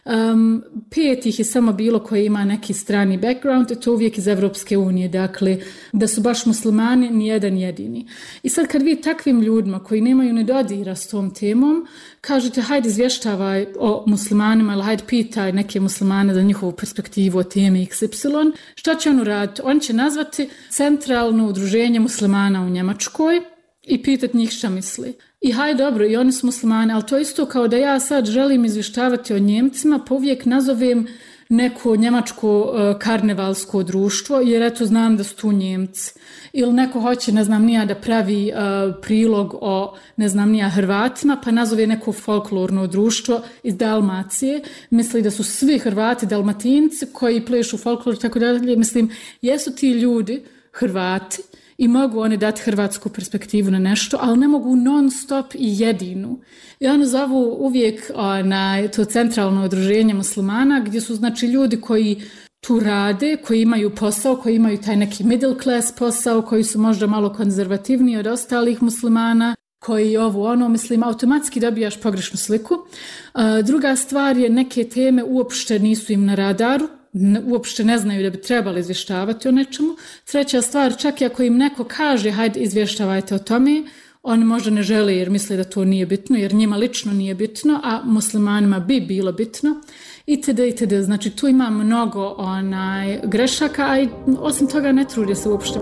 5 ih je samo bilo koji ima neki strani background, to uvijek iz Evropske unije, dakle da su baš muslimani nijedan jedini. I sad kad vi takvim ljudima koji nemaju ni dodira s tom temom kažete hajde izvještavaj o muslimanima ili hajde pitaj neke muslimane za njihovu perspektivu o temi XY, šta će on uraditi? On će nazvati Centralno udruženje muslimana u Njemačkoj i pitati njih šta misli. I hajde dobro, i oni su muslimani, ali to je isto kao da ja sad želim izvještavati o Njemcima, pa uvijek nazovem neko njemačko karnevalsko društvo, jer eto znam da su tu Njemci. Ili neko hoće, ne znam nija, da pravi prilog o, ne znam nija, Hrvatima, pa nazove neko folklorno društvo iz Dalmacije. Misli da su svi Hrvati Dalmatinci koji plešu folklor, tako dalje. Mislim, jesu ti ljudi Hrvati i mogu oni dati hrvatsku perspektivu na nešto, ali ne mogu non stop i jedinu. I oni zovu uvijek to Centralno udruženje muslimana, gdje su znači ljudi koji tu rade, koji imaju posao, koji imaju taj neki middle class posao, koji su možda malo konzervativniji od ostalih muslimana, koji mislim, automatski dobijaš pogrešnu sliku. Druga stvar je, neke teme uopšte nisu im na radaru, uopšte ne znaju da bi trebali izvještavati o nečemu. Treća stvar, čak i ako im neko kaže hajde izvještavajte o tome, oni možda ne žele jer misle da to nije bitno, jer njima lično nije bitno, a muslimanima bi bilo bitno. Itd. Znači tu ima mnogo grešaka, a osim toga ne trudi se uopšte.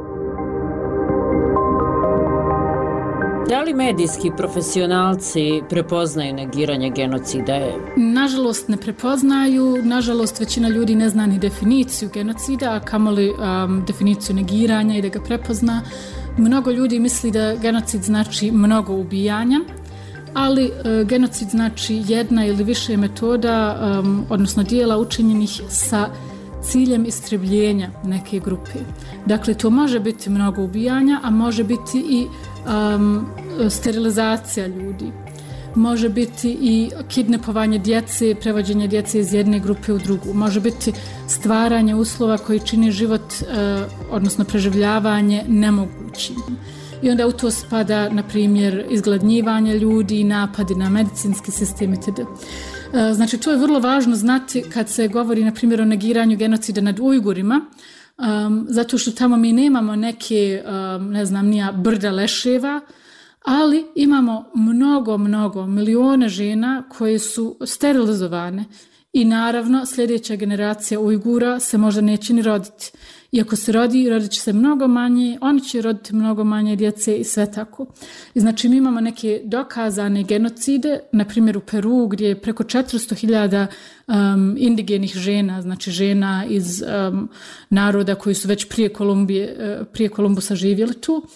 Da li medijski profesionalci prepoznaju negiranje genocida? Nažalost ne prepoznaju, nažalost većina ljudi ne zna ni definiciju genocida, a kamoli definiciju negiranja i da ga prepozna. Mnogo ljudi misli da genocid znači mnogo ubijanja, ali genocid znači jedna ili više metoda, odnosno dijela učinjenih sa ciljem istrebljenja neke grupe. Dakle, to može biti mnogo ubijanja, a može biti i sterilizacija ljudi. Može biti i kidnapovanje djece, prevođenje djece iz jedne grupe u drugu. Može biti stvaranje uslova koji čini život, odnosno preživljavanje, nemogućim. I onda u to spada, na primjer, izgladnjivanje ljudi, napadi na medicinski sistem itd. Znači, to je vrlo važno znati kad se govori, na primjer, o negiranju genocida nad Ujgurima, zato što tamo mi nemamo neke, brda leševa, ali imamo mnogo milione žena koje su sterilizovane i naravno sljedeća generacija Ujgura se možda neće ni roditi. I ako se rodit će se mnogo manje, oni će roditi mnogo manje djece i sve tako. I znači mi imamo neke dokazane genocide, na primjer u Peru gdje je preko 400.000 indigenih žena, znači žena iz naroda koji su već prije Kolumbusa živjeli tu.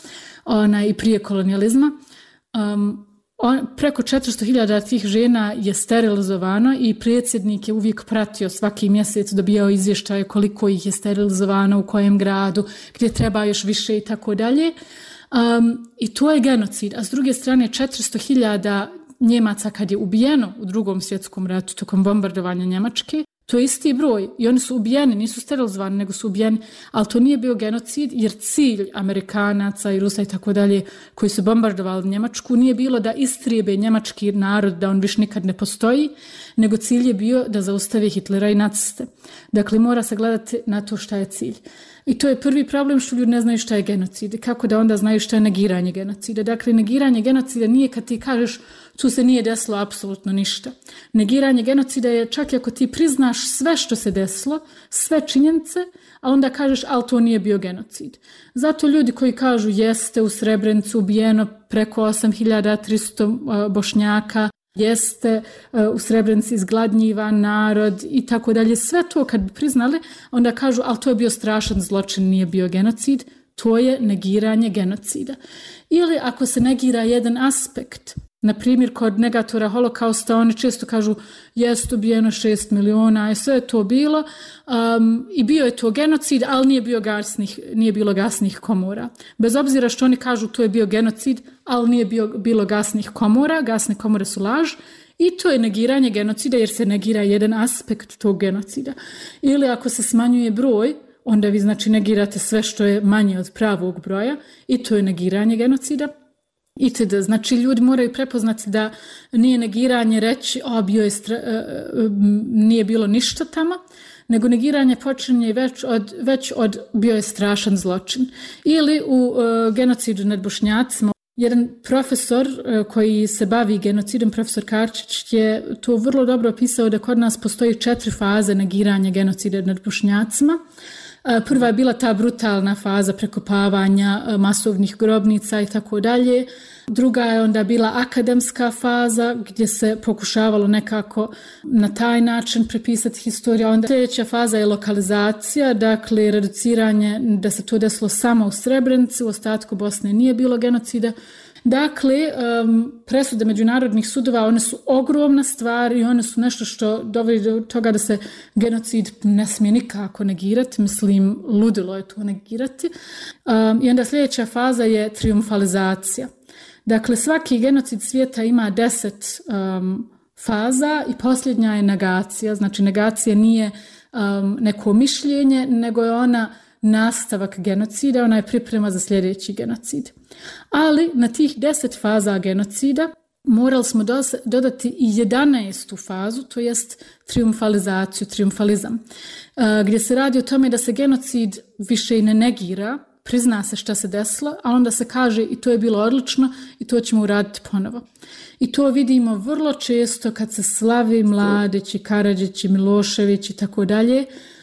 i prije kolonijalizma. Preko 400.000 tih žena je sterilizovano i predsjednik je uvijek pratio svaki mjesec, dobijao izvještaje koliko ih je sterilizovano, u kojem gradu, gdje treba još više i tako dalje. I to je genocid. A s druge strane 400.000 Njemaca kad je ubijeno u Drugom svjetskom ratu tokom bombardovanja Njemačke, to je isti broj i oni su ubijeni, nisu sterilizovani, nego su ubijeni, ali to nije bio genocid jer cilj Amerikanaca i Rusa i tako dalje koji su bombardovali Njemačku nije bilo da istrijebe njemački narod, da on više nikad ne postoji, nego cilj je bio da zaustave Hitlera i naciste. Dakle, mora se gledati na to šta je cilj. I to je prvi problem što ljudi ne znaju šta je genocid. Kako da onda znaju šta je negiranje genocida? Dakle, negiranje genocida nije kad ti kažeš tu se nije desilo apsolutno ništa. Negiranje genocida je čak i ako ti priznaš sve što se desilo, sve činjenice, a onda kažeš ali to nije bio genocid. Zato ljudi koji kažu jeste u Srebrenicu ubijeno preko 8.300 Bošnjaka, jeste u Srebrenici izgladnjivan narod i tako dalje. Sve to kad bi priznali, onda kažu ali to je bio strašan zločin, nije bio genocid. To je negiranje genocida. Ili ako se negira jedan aspekt, na primjer kod negatora holokausta, oni često kažu jest ubijeno 6 miliona, sve je to bilo i bio je to genocid, ali nije bilo gasnih komora. Bez obzira što oni kažu to je bio genocid, ali nije bilo gasnih komora, gasne komore su laž i to je negiranje genocida jer se negira jedan aspekt tog genocida. Ili ako se smanjuje broj, onda vi znači negirate sve što je manje od pravog broja i to je negiranje genocida. Itd. Znači ljudi moraju prepoznati da nije negiranje reći nije bilo ništa tamo, nego negiranje počinje već od bio je strašan zločin. Ili u genocidu nad Bošnjacima, jedan profesor koji se bavi genocidom, profesor Karčić, je to vrlo dobro opisao da kod nas postoji 4 faze negiranja genocida nad Bošnjacima. Prva je bila ta brutalna faza prekopavanja masovnih grobnica i tako dalje. Druga je onda bila akademska faza gdje se pokušavalo nekako na taj način prepisati historiju. Onda sljedeća faza je lokalizacija, dakle reduciranje da se to desilo samo u Srebrenici, u ostatku Bosne nije bilo genocida. Dakle, presude međunarodnih sudova, one su ogromna stvar i one su nešto što dovodi do toga da se genocid ne smije nikako negirati, mislim, ludilo je to negirati. I onda sljedeća faza je triumfalizacija. Dakle, svaki genocid svijeta ima 10 faza i posljednja je negacija. Znači, negacija nije neko mišljenje, nego je ona nastavak genocida, ona je priprema za sljedeći genocid. Ali na tih 10 faza genocida morali smo dodati i 11. fazu, to jest triumfalizaciju, triumfalizam, gdje se radi o tome da se genocid više i ne negira, prizna se šta se desilo, a onda se kaže i to je bilo odlično i to ćemo uraditi ponovo. I to vidimo vrlo često kad se slavi Mladić, Karadžić, Milošević i tako dalje,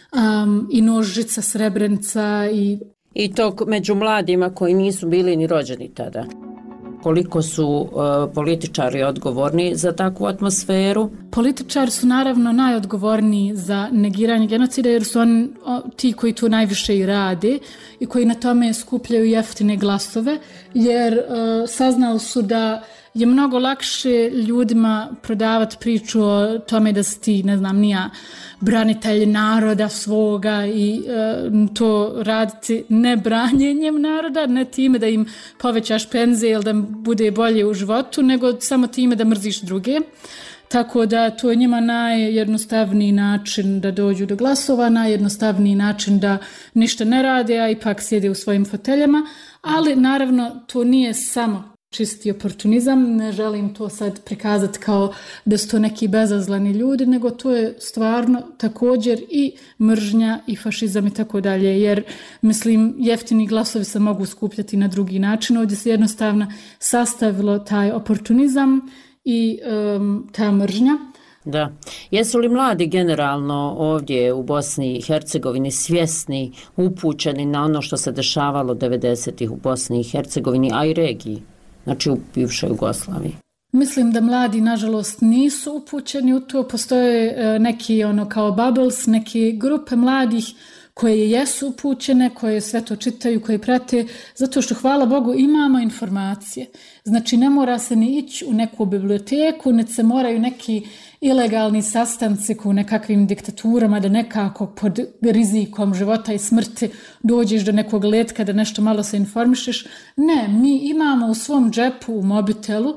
i Nožica, Srebrenica i to među mladima koji nisu bili ni rođeni tada. Koliko su političari odgovorni za takvu atmosferu? Političari su naravno najodgovorniji za negiranje genocida jer su oni ti koji to najviše i rade i koji na tome skupljaju jeftine glasove jer saznali su da je mnogo lakše ljudima prodavati priču o tome da si ti, ne znam, nija branitelj naroda svoga i to raditi ne branjenjem naroda, ne time da im povećaš penzije ili da bude bolje u životu, nego samo time da mrziš druge. Tako da to je njima najjednostavniji način da dođu do glasova, najjednostavniji način da ništa ne rade, a ipak sjede u svojim foteljama, ali naravno to nije samo čisti oportunizam, ne želim to sad prikazati kao da su to neki bezazleni ljudi, nego to je stvarno također i mržnja i fašizam i tako dalje, jer mislim jeftini glasovi se mogu skupljati na drugi način, ovdje se jednostavno sastavilo taj oportunizam i ta mržnja. Da. Jesu li mladi generalno ovdje u Bosni i Hercegovini svjesni, upućeni na ono što se dešavalo 90-ih u Bosni i Hercegovini, a i regiji? Znači u bivšoj Jugoslaviji. Mislim da mladi, nažalost, nisu upućeni u to. Postoje neki kao bubbles, neke grupe mladih koje jesu upućene, koje sve to čitaju, koje prate, zato što, hvala Bogu, imamo informacije. Znači, ne mora se ni ići u neku biblioteku, ne se moraju neki ilegalni sastanci u nekakvim diktaturama da nekako pod rizikom života i smrti dođeš do nekog letka da nešto malo se informišeš. Ne, mi imamo u svom džepu, u mobitelu,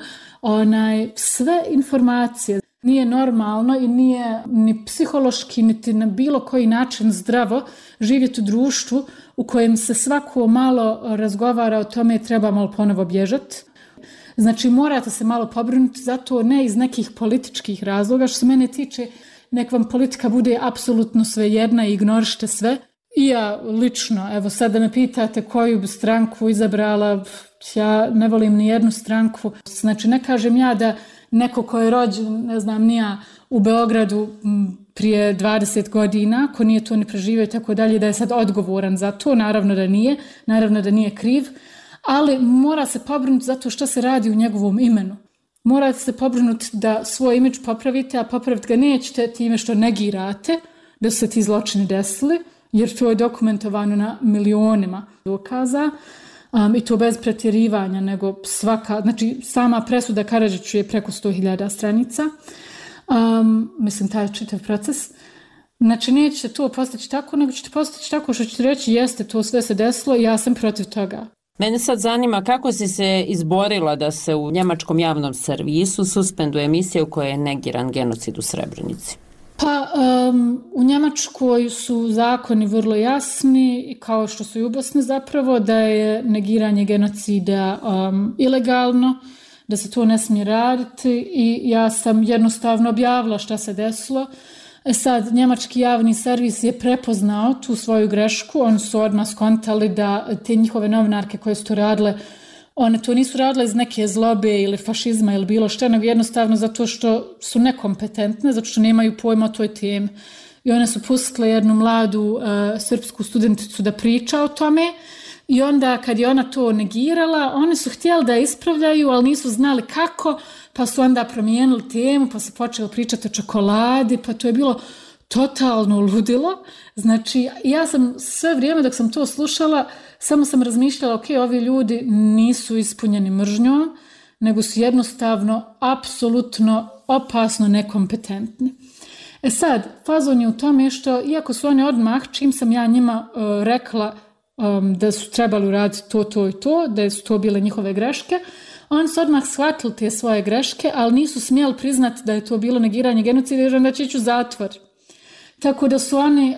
sve informacije. Nije normalno i nije ni psihološki, niti na bilo koji način zdravo živjeti u društvu u kojem se svako malo razgovara o tome treba malo ponovo bježati. Znači, morate se malo pobrinuti za to, ne iz nekih političkih razloga. Što se mene tiče, nek vam politika bude apsolutno svejedna i ignorište sve. I ja lično, evo sad da me pitate koju bi stranku izabrala, ja ne volim ni jednu stranku. Znači, ne kažem ja da neko ko je rođen, ne znam, nija u Beogradu prije 20 godina, ko nije to ni preživio i tako dalje, da je sad odgovoran za to. Naravno da nije kriv. Ali mora se pobrinuti zato što se radi u njegovom imenu. Morate se pobrinuti da svoj imidž popravite, a popraviti ga nećete time što negirate da su se ti zločini desili, jer to je dokumentovano na milionima dokaza i to bez pretjerivanja, nego znači sama presuda Karadžiću je preko 100.000 stranica. Mislim, taj čitav proces. Znači, nećete to postići tako, nego ćete postići tako što ćete reći jeste, to sve se desilo i ja sam protiv toga. Mene sad zanima kako si se izborila da se u njemačkom javnom servisu suspenduje emisija u kojoj je negiran genocid u Srebrenici. Pa, u Njemačkoj su zakoni vrlo jasni, kao što su i u Bosni zapravo, da je negiranje genocida ilegalno, da se to ne smije raditi i ja sam jednostavno objavila šta se desilo. Sad, njemački javni servis je prepoznao tu svoju grešku, oni su odmah skontali da te njihove novinarke koje su to radile, one to nisu radile iz neke zlobe ili fašizma ili bilo što, nego jednostavno zato što su nekompetentne, zato što nemaju pojma o toj temi. I one su pustile jednu mladu srpsku studenticu da priča o tome i onda kad je ona to negirala, one su htjeli da je ispravljaju, ali nisu znali kako, pa su onda promijenili temu, pa se počeli pričati o čokoladi, pa to je bilo totalno ludilo. Znači, ja sam sve vrijeme dok sam to slušala, samo sam razmišljala, ok, ovi ljudi nisu ispunjeni mržnjom, nego su jednostavno apsolutno opasno nekompetentni. Sad, fazon je u tome što, iako su oni odmah, čim sam ja njima rekla da su trebali uraditi to i to, da su to bile njihove greške, oni su odmah shvatili te svoje greške, ali nisu smjeli priznati da je to bilo negiranje genocida, jer onda će ići u zatvor. Tako da su oni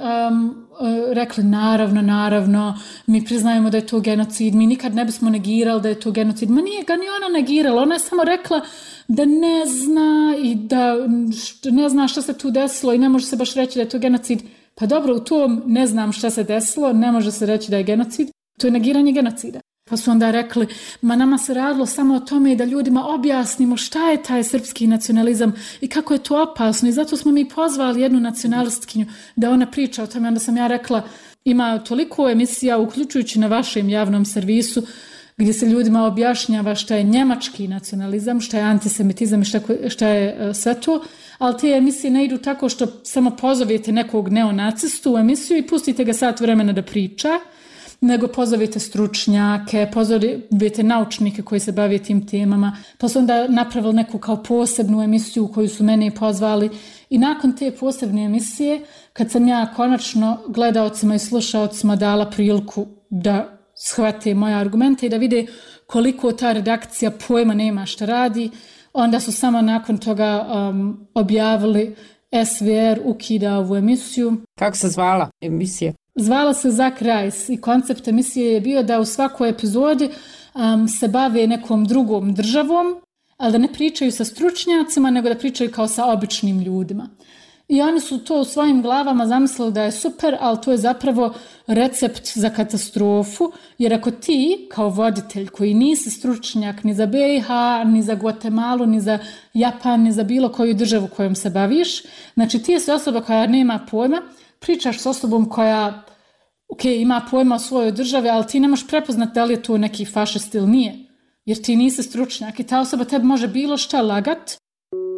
rekli, naravno, mi priznajemo da je to genocid, mi nikad ne bismo negirali da je to genocid. Ma nije ga ni ona negirala, ona je samo rekla da ne zna i da ne zna šta se tu desilo i ne može se baš reći da je to genocid. Pa dobro, u tom ne znam šta se desilo, ne može se reći da je genocid, to je negiranje genocida. Pa su onda rekli, ma nama se radilo samo o tome da ljudima objasnimo šta je taj srpski nacionalizam i kako je to opasno i zato smo mi pozvali jednu nacionalistkinju da ona priča o tome. Onda sam ja rekla, ima toliko emisija, uključujući na vašem javnom servisu, gdje se ljudima objašnjava šta je njemački nacionalizam, šta je antisemitizam i šta je sve to, ali te emisije ne idu tako što samo pozovete nekog neonacistu u emisiju i pustite ga sat vremena da priča, nego pozovete stručnjake, pozovete naučnike koji se bave tim temama, pa su onda napravili neku kao posebnu emisiju koju su mene pozvali i nakon te posebne emisije, kad sam ja konačno gledaocima i slušaocima dala priliku da shvate moje argumente i da vide koliko ta redakcija pojma nema šta radi, onda su samo nakon toga objavili SVR ukida ovu emisiju. Kako se zvala emisija? Zvala se Zak Rice i koncept emisije je bio da u svakoj epizodi se bave nekom drugom državom, ali da ne pričaju sa stručnjacima, nego da pričaju kao sa običnim ljudima. I oni su to u svojim glavama zamislili da je super, ali to je zapravo recept za katastrofu, jer ako ti kao voditelj koji nisi stručnjak ni za BiH, ni za Guatemalu, ni za Japan, ni za bilo koju državu kojom se baviš, znači ti si osoba koja nema pojma, pričaš s osobom koja ima pojma o svojoj državi, ali ti ne možeš prepoznati da li je to neki fašist ili nije, jer ti nisi stručnjak i ta osoba tebi može bilo šta lagat.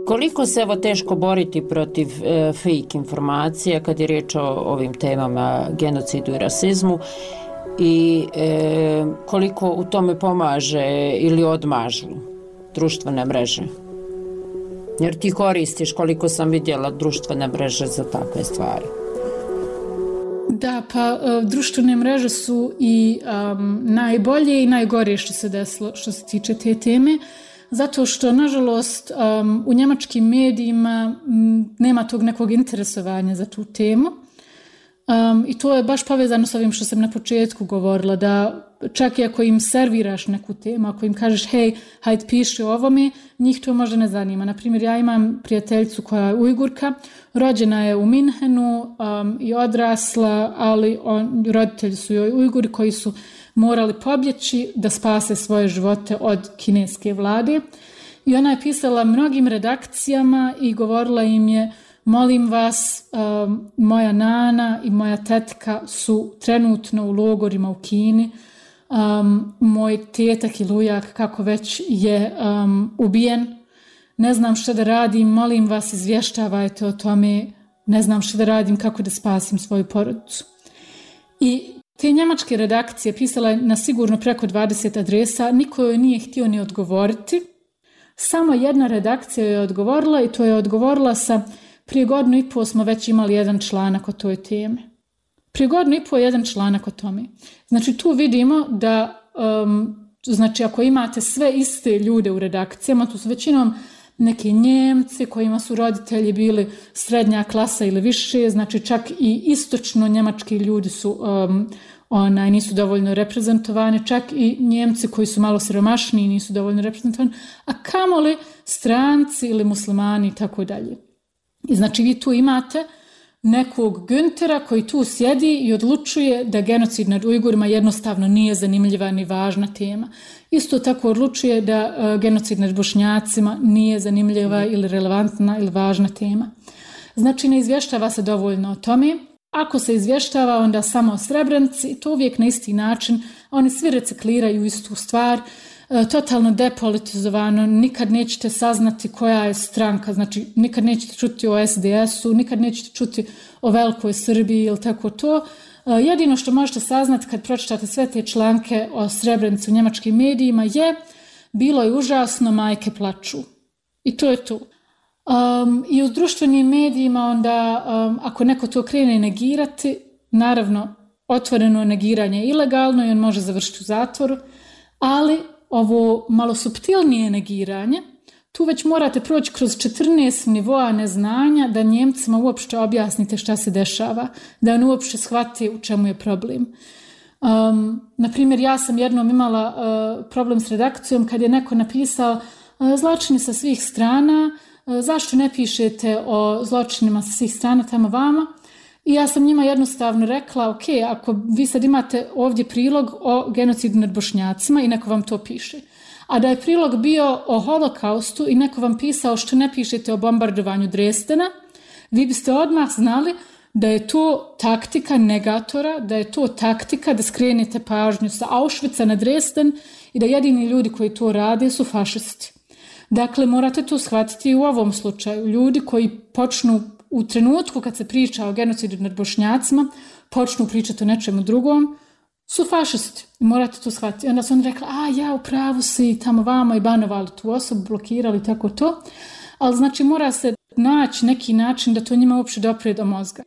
Koliko se evo teško boriti protiv fake informacija kad je riječ o ovim temama genocidu i rasizmu i koliko u tome pomaže ili odmažu društvene mreže? Jer ti koristiš, koliko sam vidjela, društvene mreže za takve stvari. Da, pa društvene mreže su i najbolje i najgore što se desilo što se tiče te teme. Zato što, nažalost, u njemačkim medijima nema tog nekog interesovanja za tu temu. I to je baš povezano s ovim što sam na početku govorila, da čak i ako im serviraš neku temu, ako im kažeš hej, hajde piši o ovome, njih to možda ne zanima. Naprimjer, ja imam prijateljicu koja je Ujgurka, rođena je u Minhenu i odrasla, ali roditelji su joj Ujguri koji su morali pobjeći da spase svoje živote od kineske vlade. I ona je pisala mnogim redakcijama i govorila im je: molim vas, moja nana i moja tetka su trenutno u logorima u Kini. Moj tetak ili ujak, kako već, je ubijen. Ne znam što da radim, molim vas, izvještavajte o tome. Ne znam što da radim, kako da spasim svoju porodicu. I te njemačke redakcije pisala je na sigurno preko 20 adresa, niko joj nije htio ni odgovoriti. Samo jedna redakcija je odgovorila i to je odgovorila sa: prije 1.5 godina smo već imali jedan članak o toj temi. Prije 1.5 godina jedan članak o tome. Znači tu vidimo da, znači ako imate sve iste ljude u redakcijama, to su većinom neki Njemci kojima su roditelji bili srednja klasa ili više, znači čak i istočno njemački ljudi su nisu dovoljno reprezentovani, čak i Njemci koji su malo siromašniji nisu dovoljno reprezentovani, a kamoli stranci ili muslimani i tako dalje. I znači vi tu imate nekog Güntera koji tu sjedi i odlučuje da genocid nad Ujgurima jednostavno nije zanimljiva ni važna tema. Isto tako odlučuje da genocid nad Bošnjacima nije zanimljiva ili relevantna ili važna tema. Znači ne izvještava se dovoljno o tome. Ako se izvještava, onda samo o Srebrenici, i to uvijek na isti način. Oni svi recikliraju istu stvar, totalno depolitizovano, nikad nećete saznati koja je stranka, znači nikad nećete čuti o SDS-u, nikad nećete čuti o velikoj Srbiji ili tako to. Jedino što možete saznati kad pročitate sve te članke o Srebrenici u njemačkim medijima je: bilo je užasno, majke plaču. I to je to. I u društvenim medijima onda, ako neko to krene negirati, naravno otvoreno negiranje je ilegalno i on može završiti u zatvoru, ali ovo malo suptilnije negiranje, tu već morate proći kroz 14 nivoa neznanja da Njemcima uopšte objasnite šta se dešava, da on uopšte shvati u čemu je problem. Naprimjer, ja sam jednom imala problem s redakcijom kad je neko napisao: zločini sa svih strana, zašto ne pišete o zločinima sa svih strana tamo vama? I ja sam njima jednostavno rekla: ok, ako vi sad imate ovdje prilog o genocidu nad Bošnjacima i neko vam to piše, a da je prilog bio o holokaustu i neko vam pisao što ne pišete o bombardovanju Dresdena, vi biste odmah znali da je to taktika negatora, da je to taktika da skrenete pažnju sa Auschwitza na Dresden i da jedini ljudi koji to rade su fašisti. Dakle, morate to shvatiti i u ovom slučaju. Ljudi koji počnu u trenutku kad se priča o genocidu nad Bošnjacima, počnu pričati o nečemu drugom, su fašisti. Morate to shvatiti. Onda su oni rekli: ja, u pravu si, tamo vamo, i banovali tu osobu, blokirali, tako to. Ali znači mora se naći neki način da to njima uopće dopre do mozga.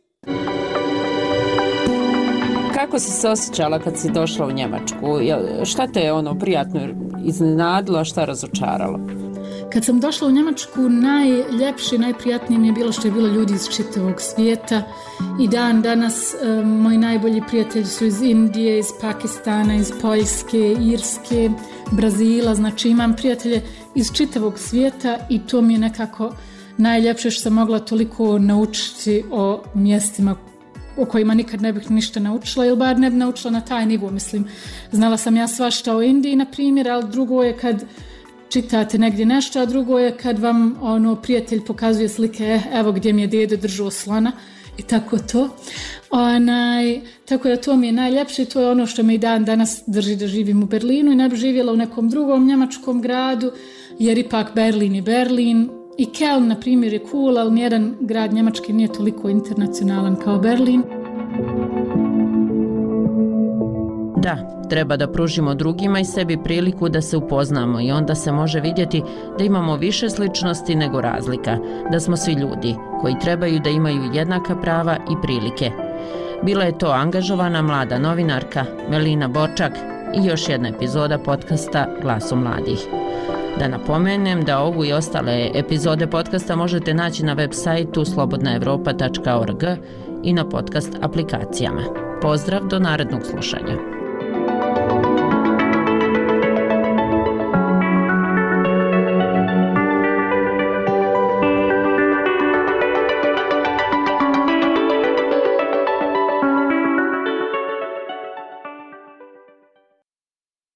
Kako si se osjećala kad si došla u Njemačku? Šta te je prijatno iznenadilo, a šta razočaralo? Kad sam došla u Njemačku, najljepše, najprijatnije mi je bilo što je bilo ljudi iz čitavog svijeta. I dan danas moji najbolji prijatelji su iz Indije, iz Pakistana, iz Poljske, Irske, Brazila. Znači imam prijatelje iz čitavog svijeta i to mi je nekako najljepše što sam mogla toliko naučiti o mjestima o kojima nikad ne bih ništa naučila, ili bar ne bih naučila na taj nivo. Mislim, znala sam ja svašta o Indiji, na primjer, ali drugo je kad čitate negdje nešto, a drugo je kad vam prijatelj pokazuje slike: evo gdje mi je dede držao slona i tako to. Tako da to mi je najljepše i to je ono što me i dan danas drži da živim u Berlinu i ne bih živjela u nekom drugom njemačkom gradu, jer ipak Berlin je Berlin. I Keln, na primjer, je cool, ali nijedan grad Njemačke nije toliko internacionalan kao Berlin. Da, treba da pružimo drugima i sebi priliku da se upoznamo i onda se može vidjeti da imamo više sličnosti nego razlika, da smo svi ljudi koji trebaju da imaju jednaka prava i prilike. Bila je to angažovana mlada novinarka Melina Borčak i još jedna epizoda podcasta Glasu mladih. Da napomenem da ovu i ostale epizode podcasta možete naći na web sajtu slobodnaevropa.org i na podcast aplikacijama. Pozdrav do narednog slušanja.